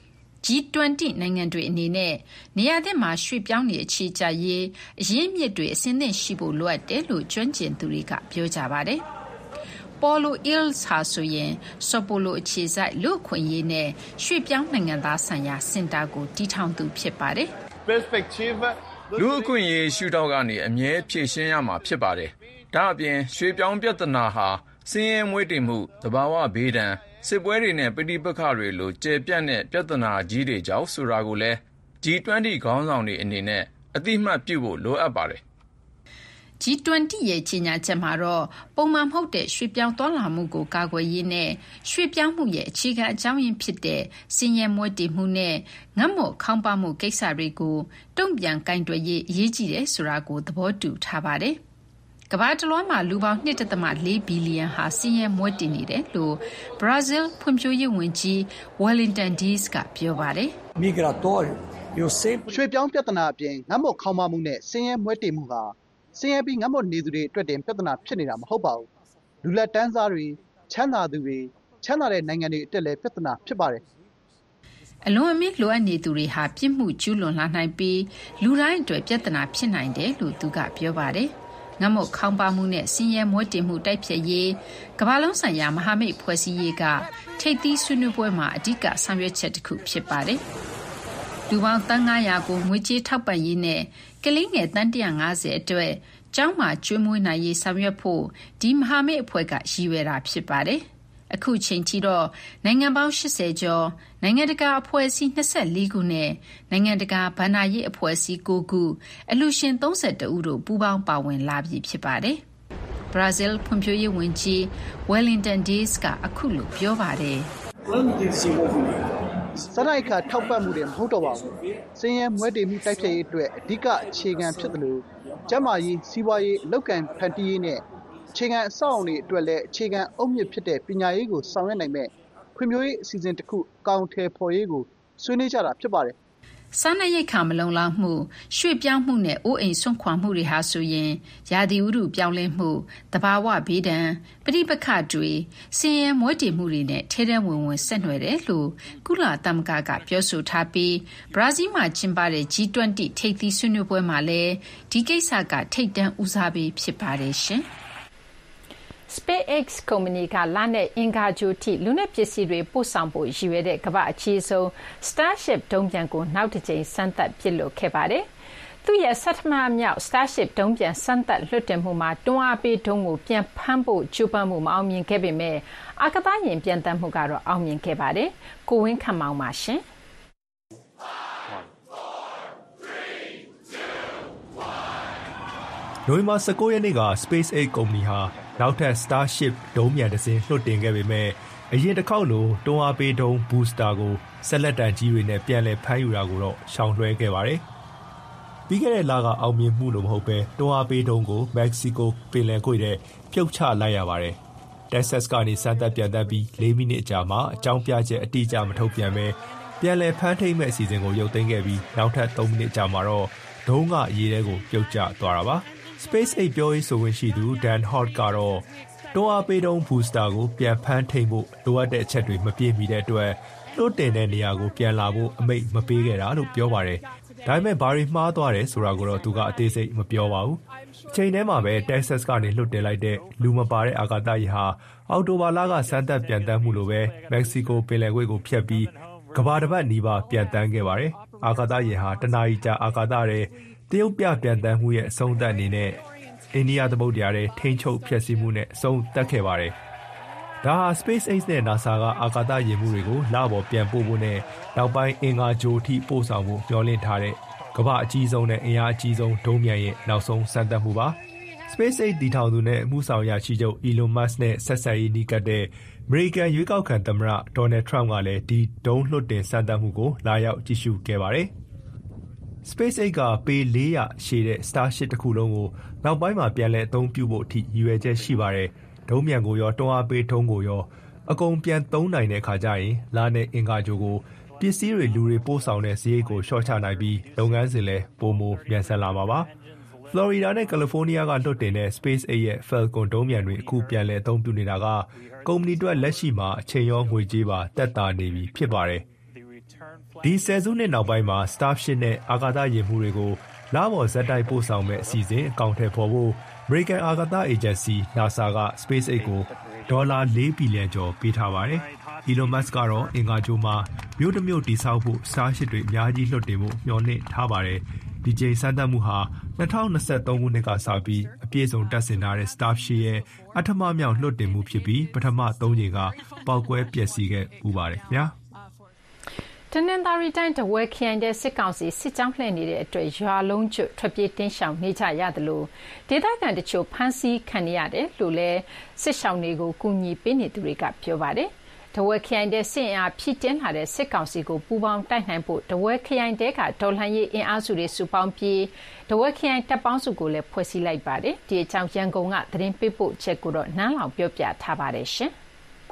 G twenty နိုင်ငံတွေအနေနဲ့နေရာသစ်မှာရွှေ့ပြောင်းနေအခြေချရေးအရင်းမြစ်တွေအစင်းသင့်ရှိဖို့လိုအပ်တယ်လို့ကျွမ်းကျင်သူတွေကပြောကြပါတယ်။ Paulo Ills ဟာဆိုရင် Sao Paulo အခြေစိုက်လူ့အခွင့်အရေးနဲ့ရွှေ့ပြောင်းနိုင်ငံသားဆိုင်ရာစင်တာကိုတည်ထောင်သူဖြစ်ပါတယ်။လူ့အခွင့်အရေးရှုထောင့်ကနေအမြဲဖြေရှင်းရမှာဖြစ်ပါတယ်။ဒါအပြင်ရွှေ့ပြောင်းပြဿနာဟာဆင်းရဲမွဲတေမှု၊သဘာဝဘေးဒဏ်၊စစ်ပွဲတွေနဲ့ပဋိပက္ခတွေလိုကျယ်ပြန့်တဲ့ပြဿနာကြီးတွေကြောင့်ဆိုတာကိုလည်း G twenty ခေါင်းဆောင်တွေအနေနဲ့အသိမှတ်ပြုဖို့လိုအပ်ပါတယ်။ G twenty ရဲ့ကြီးညာချက်မှာတော့ပုံမှန်မဟုတ်တဲ့ရွှေ့ပြောင်းသွားလာမှုကိုကာကွယ်ရေးနဲ့ရွှေ့ပြောင်းမှုရဲ့အခြေခံအကြောင်းရင်းဖြစ်တဲ့ဆင်းရဲမွဲတေမှုနဲ့ငတ်မွတ်ခေါင်းပါမှုကိစ္စတွေကိုတုံ့ပြန်ကင်တွယ်ရေးအရေးကြီးတယ်ဆိုတာကိုသဘောတူထားပါတယ်။ကမ္ဘာတလွှားမှာလူပေါင်း two point four ဘီလီယံဟာဆင်းရဲမွဲတေနေတယ်လို့ဘရာဇီးဖွံ့ဖြိုးရေးဝန်ကြီး Wellington Dias ကပြောပါတယ်။ရွှေ့ပြောင်းပြဿနာအပြင်ငတ်မွတ်ခေါင်းပါမှုနဲ့ဆင်းရဲမွဲတေမှုဟာဆင်းရဲပြီးငတ်မွတ်နေသူတွေအတွက်တင်ပြဿနာဖြစ်နေတာမဟုတ်ပါဘူး။လူလက်တန်းစားတွေချမ်းသာသူတွေချမ်းသာတဲ့နိုင်ငံတွေအတွက်လည်းပြဿနာဖြစ်ပါတယ်။အလွန်အမင်းလိုအပ်နေသူတွေဟာပြစ်မှုကျူးလွန်လာနိုင်ပြီးလူတိုင်းအတွက်ပြဿနာဖြစ်နိုင်တယ်လို့သူကပြောပါတယ်။ငတ်မွတ်ခေါင်းပါမှုနဲ့ဆင်းရဲမွဲတေမှုတိုက်ဖျက်ရေးကမ္ဘာလုံးဆိုင်ရာမဟာမိတ်ဖွဲ့စည်းရေးကထိပ်သီးဆွေးနွေးပွဲမှာအဓိကဆောင်ရွက်ချက်တစ်ခုဖြစ်ပါတယ်။လူပေါင်းသန်းfive hundredကိုငွေကြေးထောက်ပံ့ရေးနဲ့ကလေးငယ်သန်းone hundred fiftyအတွက်ကျောင်းမှာကျွေးမွေးနိုင်ရေးဆောင်ရွက်ဖို့ဒီမဟာမိတ်အဖွဲ့ကရည်ရွယ်တာဖြစ်ပါတယ်။အခုချိန်ထိတော့နိုင်ငံပေါင်းeightyကျော်နိုင်ငံတကာအဖွဲ့အစည်းtwenty-fourခုနဲ့နိုင်ငံတကာဘဏ္ဍာရေးအဖွဲ့အစည်းnineခုအလှူရှင်thirty-twoဦးတို့ပူးပေါင်းပါဝင်လာပြီဖြစ်ပါတယ်။ဘရာဇီးဖွံ့ဖြိုးရေးဝန်ကြီး Wellington Dias ကအခုလိုပြောပါတယ်။စရိုက်ခါထောက်ပံ့မှုတွေမဟုတ်တော့ပါဘူး။စင်းရဲမွဲတေမှုတိုက်ဖျက်ရေးအတွက်အဓိကအခြေခံဖြစ်တယ်လို့ကျန်းမာရေးစီးပွားရေးလောက်ကန်ဖန်တီးရေးနဲ့အခြေခံအဆောက်အအုံတွေအတွက်လည်းအခြေခံအုတ်မြစ်ဖြစ်တဲ့ပညာရေးကိုဆောင်ရွက်နိုင်မဲ့ဖွံ့ဖြိုးရေးအစီအစဉ်တစ်ခုအကောင်အထည်ဖော်ရေးကိုဆွေးနွေးကြတာဖြစ်ပါတယ်။စားနပ်ရိက္ခာမလုံလောက်မှုရွှေ့ပြောင်းမှုနဲ့အိုးအိမ်စွန့်ခွာမှုတွေဟာဆိုရင်ရာသီဥတုပြောင်းလဲမှုသဘာဝဘေးဒဏ်ပဋိပက္ခတွေဆင်းရဲမွဲတေမှုတွေနဲ့ထဲထဲဝင်ဝင်ဆက်နွယ်တယ်လို့ကုလသမဂ္ဂကပြောဆိုထားပြီးဘရာဇီးမှာကျင်းပတဲ့ G twenty ထိပ်သီးဆွေးနွေးပွဲမှာလည်းဒီကိစ္စကထိပ်တန်းဦးစားပေးဖြစ်ပါတယ်ရှင်။ SpaceX ကုမ္ပဏီကလနဲ့အင်္ဂါဂြိုဟ်ထိလူနဲ့ပစ္စည်းတွေပို့ဆောင်ဖို့ရည်ရွယ်တဲ့ကမ္ဘာအကြီးဆုံး Starship ဒုံးပျံကိုနောက်တစ်ကြိမ်စမ်းသပ်ပစ်လွှတ်ခဲ့ပါတယ်။သူ့ရဲ့ဆဌမမြောက် Starship ဒုံးပျံစမ်းသပ်လွှတ်တင်မှုမှာတွန်းအားပေးဒုံးကိုပြန်ဖမ်းဖို့ကြိုးပမ်းမှုမအောင်မြင်ခဲ့ပေမဲ့အာကာသယာဉ်ပျံသန်းမှုကတော့အောင်မြင်ခဲ့ပါတယ်။ကိုဝင်းခန့်မောင်ပါရှင်။နိုဝင်ဘာnineteenရက်နေ့က SpaceX ကုမ္ပဏီဟာနောက်ထပ် Starship ဒုံးပျံတစ်စင်းလွှတ်တင်ခဲ့ပေမဲ့အရင်တစ်ခေါက်လိုတွန်းအားပေးဒုံး booster ကိုဆက်လက်တန်ကြီးတွေနဲ့ပြန်လည်ဖမ်းယူတာကိုတော့ရှောင်လွှဲခဲ့ပါတယ်။ပြီးခဲ့တဲ့လကအောင်မြင်မှုလို့မဟုတ်ပဲတွန်းအားပေးဒုံးကိုမက္ကဆီကိုပင်လယ်ကွေ့ထဲပြုတ်ချလိုက်ရပါတယ်။ Texas ကနေစမ်းသပ်ပြန်တက်ပြီးfourမိနစ်အကြာမှာအကြောင်းပြချက်အတိအကျမထုတ်ပြန်ပဲပြန်လည်ဖမ်းထိတ်မဲ့အစီအစဉ်ကိုရုပ်သိမ်းခဲ့ပြီးနောက်ထပ်threeမိနစ်ကြာမှာတော့ဒုံးကရေထဲကိုပြုတ်ကျသွားတာပါ။ SpaceX ပြောရေးဆိုခွင့်ရှိသူ Dan Holt ကတော့တွန်းအားပေးဒုံး booster ကိုပြန်ဖမ်းထိန်ဖို့လိုအပ်တဲ့အချက်တွေမပြည့်မီတဲ့အတွက်လွှတ်တင်တဲ့နေရာကိုပြန်လာဖို့အမိန့်မပေးခဲ့တာလို့ပြောပါတယ်။ဒါပေမဲ့ဘာတွေမှားသွားတယ်ဆိုတာကိုတော့သူကအသေးစိတ်မပြောပါဘူး။အချိန်ထဲမှာပဲ Texas ကနေလွှတ်တင်လိုက်တဲ့လူမပါတဲ့အာကာသယာဉ်ဟာအောက်တိုဘာလကစမ်းသပ်ပြန်တန်းမှုလိုပဲမက္ကဆီကိုပင်လယ်ကွေ့ကိုဖြတ်ပြီးကမ္ဘာတစ်ပတ်နီးပါးပြန်တန်းခဲ့ပါတယ်။အာကာသယာဉ်ဟာတနာရီကြာအာကာသထဲတရုတ်ပြပြန်တန်းမှုရဲ့အဆုံးသတ်အနေနဲ့အိန္ဒိယသမုဒ္ဒရာထဲထိန်းချုပ်ဖျက်ဆီးမှုနဲ့အဆုံးသတ်ခဲ့ပါတယ်။ဒါဟာ SpaceX နဲ့ NASA ကအာကာသယာဉ်မှုတွေကိုလပေါ်ပြန်ပို့ဖို့နဲ့နောက်ပိုင်းအင်္ဂါဂြိုဟ်ထိပို့ဆောင်ဖို့မျှော်လင့်ထားတဲ့ကမ္ဘာအကြီးဆုံးနဲ့အင်အားအကြီးဆုံးဒုံးပျံရဲ့နောက်ဆုံးစမ်းသပ်မှုပါ။ SpaceX တည်ထောင်သူနဲ့အမှုဆောင်အရာရှိချုပ် Elon Musk နဲ့ဆက်ဆံရေးနီးကပ်တဲ့အမေရိကန်ရွေးကောက်ခံသမ္မတ Donald Trump ကလည်းဒီဒုံးလွှတ်တင်စမ်းသပ်မှုကိုလာရောက်ကြည့်ရှုခဲ့ပါတယ်။ SpaceX ကပေfour hundredရှည်တဲ့ Starship တစ်ခုလုံးကိုနောက်ပိုင်းမှာပြန်လည်အသုံးပြုဖို့အထိရည်ရွယ်ချက်ရှိပါတယ်။ဒုံးပျံကိုရောတွန်းအားပေးဒုံးကိုရောအကုန်ပြန်သုံးနိုင်တဲ့အခါကျရင်လနဲ့အင်္ဂါဂြိုဟ်ကိုပစ္စည်းတွေလူတွေပို့ဆောင်တဲ့စရိတ်ကိုလျှော့ချနိုင်ပြီးလုပ်ငန်းစဉ်လည်းပိုမိုမြန်ဆန်လာမှာပါ။ ဖလော်ရီဒါနဲ့ကယ်လီဖိုးနီးယားကလွှတ်တင်တဲ့ SpaceX ရဲ့ Falcon ဒုံးပျံတွေအခုပြန်လည်အသုံးပြုနေတာကကုမ္ပဏီအတွက်လက်ရှိမှာအချိန်ရောငွေကြေးပါသက်သာနေပြီဖြစ်ပါတယ်။ဒီဆယ်စုနှစ်နောက်ပိုင်းမှာ Starship နဲ့အာကာသယာဉ်မှူးတွေကိုလပေါ်ဇက်တိုက်ပို့ဆောင်မဲ့အစီအစဉ်အကောင့်ထဲပေါ်ဖို့အမေရိကန်အာကာသအေဂျင်စီ NASA က SpaceX ကိုဒေါ်လာ၄ဘီလီယံကျော်ပေးထားပါတယ်။ Elon Musk ကတော့အင်္ဂါဂြိုလ်မှာမြို့တစ်မြို့တည်ဆောက်ဖို့ Starship တွေအများကြီးလွှတ်တင်ဖို့မျှော်လင့်ထားပါတယ်။ဒီကြိမ်စမ်းသပ်မှုဟာ၂၀၂၃ခုနှစ်ကစပြီးအပြည့်စုံတပ်ဆင်ထားတဲ့ Starship ရဲ့အထမမြောက်လွှတ်တင်မှုဖြစ်ပြီးပထမသုံးကြိမ်ကပေါက်ကွဲပျက်စီးခဲ့ပူပါတယ်ခင်ဗျာ။တနင်္သာရီတိုင်းထားဝယ်ခရိုင်တဲ့စစ်ကောင်စီစစ်ကြောင်းလှည့်နေတဲ့အတွက်ရွာလုံးကျွတ်ထွက်ပြေးတင်းရှောင်နေကြရတယ်လို့ဒေသခံတချို့ဖမ်းဆီးခံနေရတယ်လို့လည်းစစ်ရှောင်တွေကိုကူညီပေးနေသူတွေကပြောပါတယ်။ထားဝယ်ခရိုင်တဲ့စစ်အင်အားဖြည့်တင်းလာတဲ့စစ်ကောင်စီကိုပူးပေါင်းတိုက်နိုင်ဖို့ထားဝယ်ခရိုင်တဲကဒေါ်လှန်ရေးအင်အားစုတွေစုပေါင်းပြီးထားဝယ်ခရိုင်တပ်ပေါင်းစုကိုလည်းဖွဲ့စည်းလိုက်ပါတယ်။ဒီအကြောင်းရန်ကုန်ကသတင်းပေးပို့ချက်ကိုတော့နန်းလောင်ပြောပြထားပါတယ်ရှင်။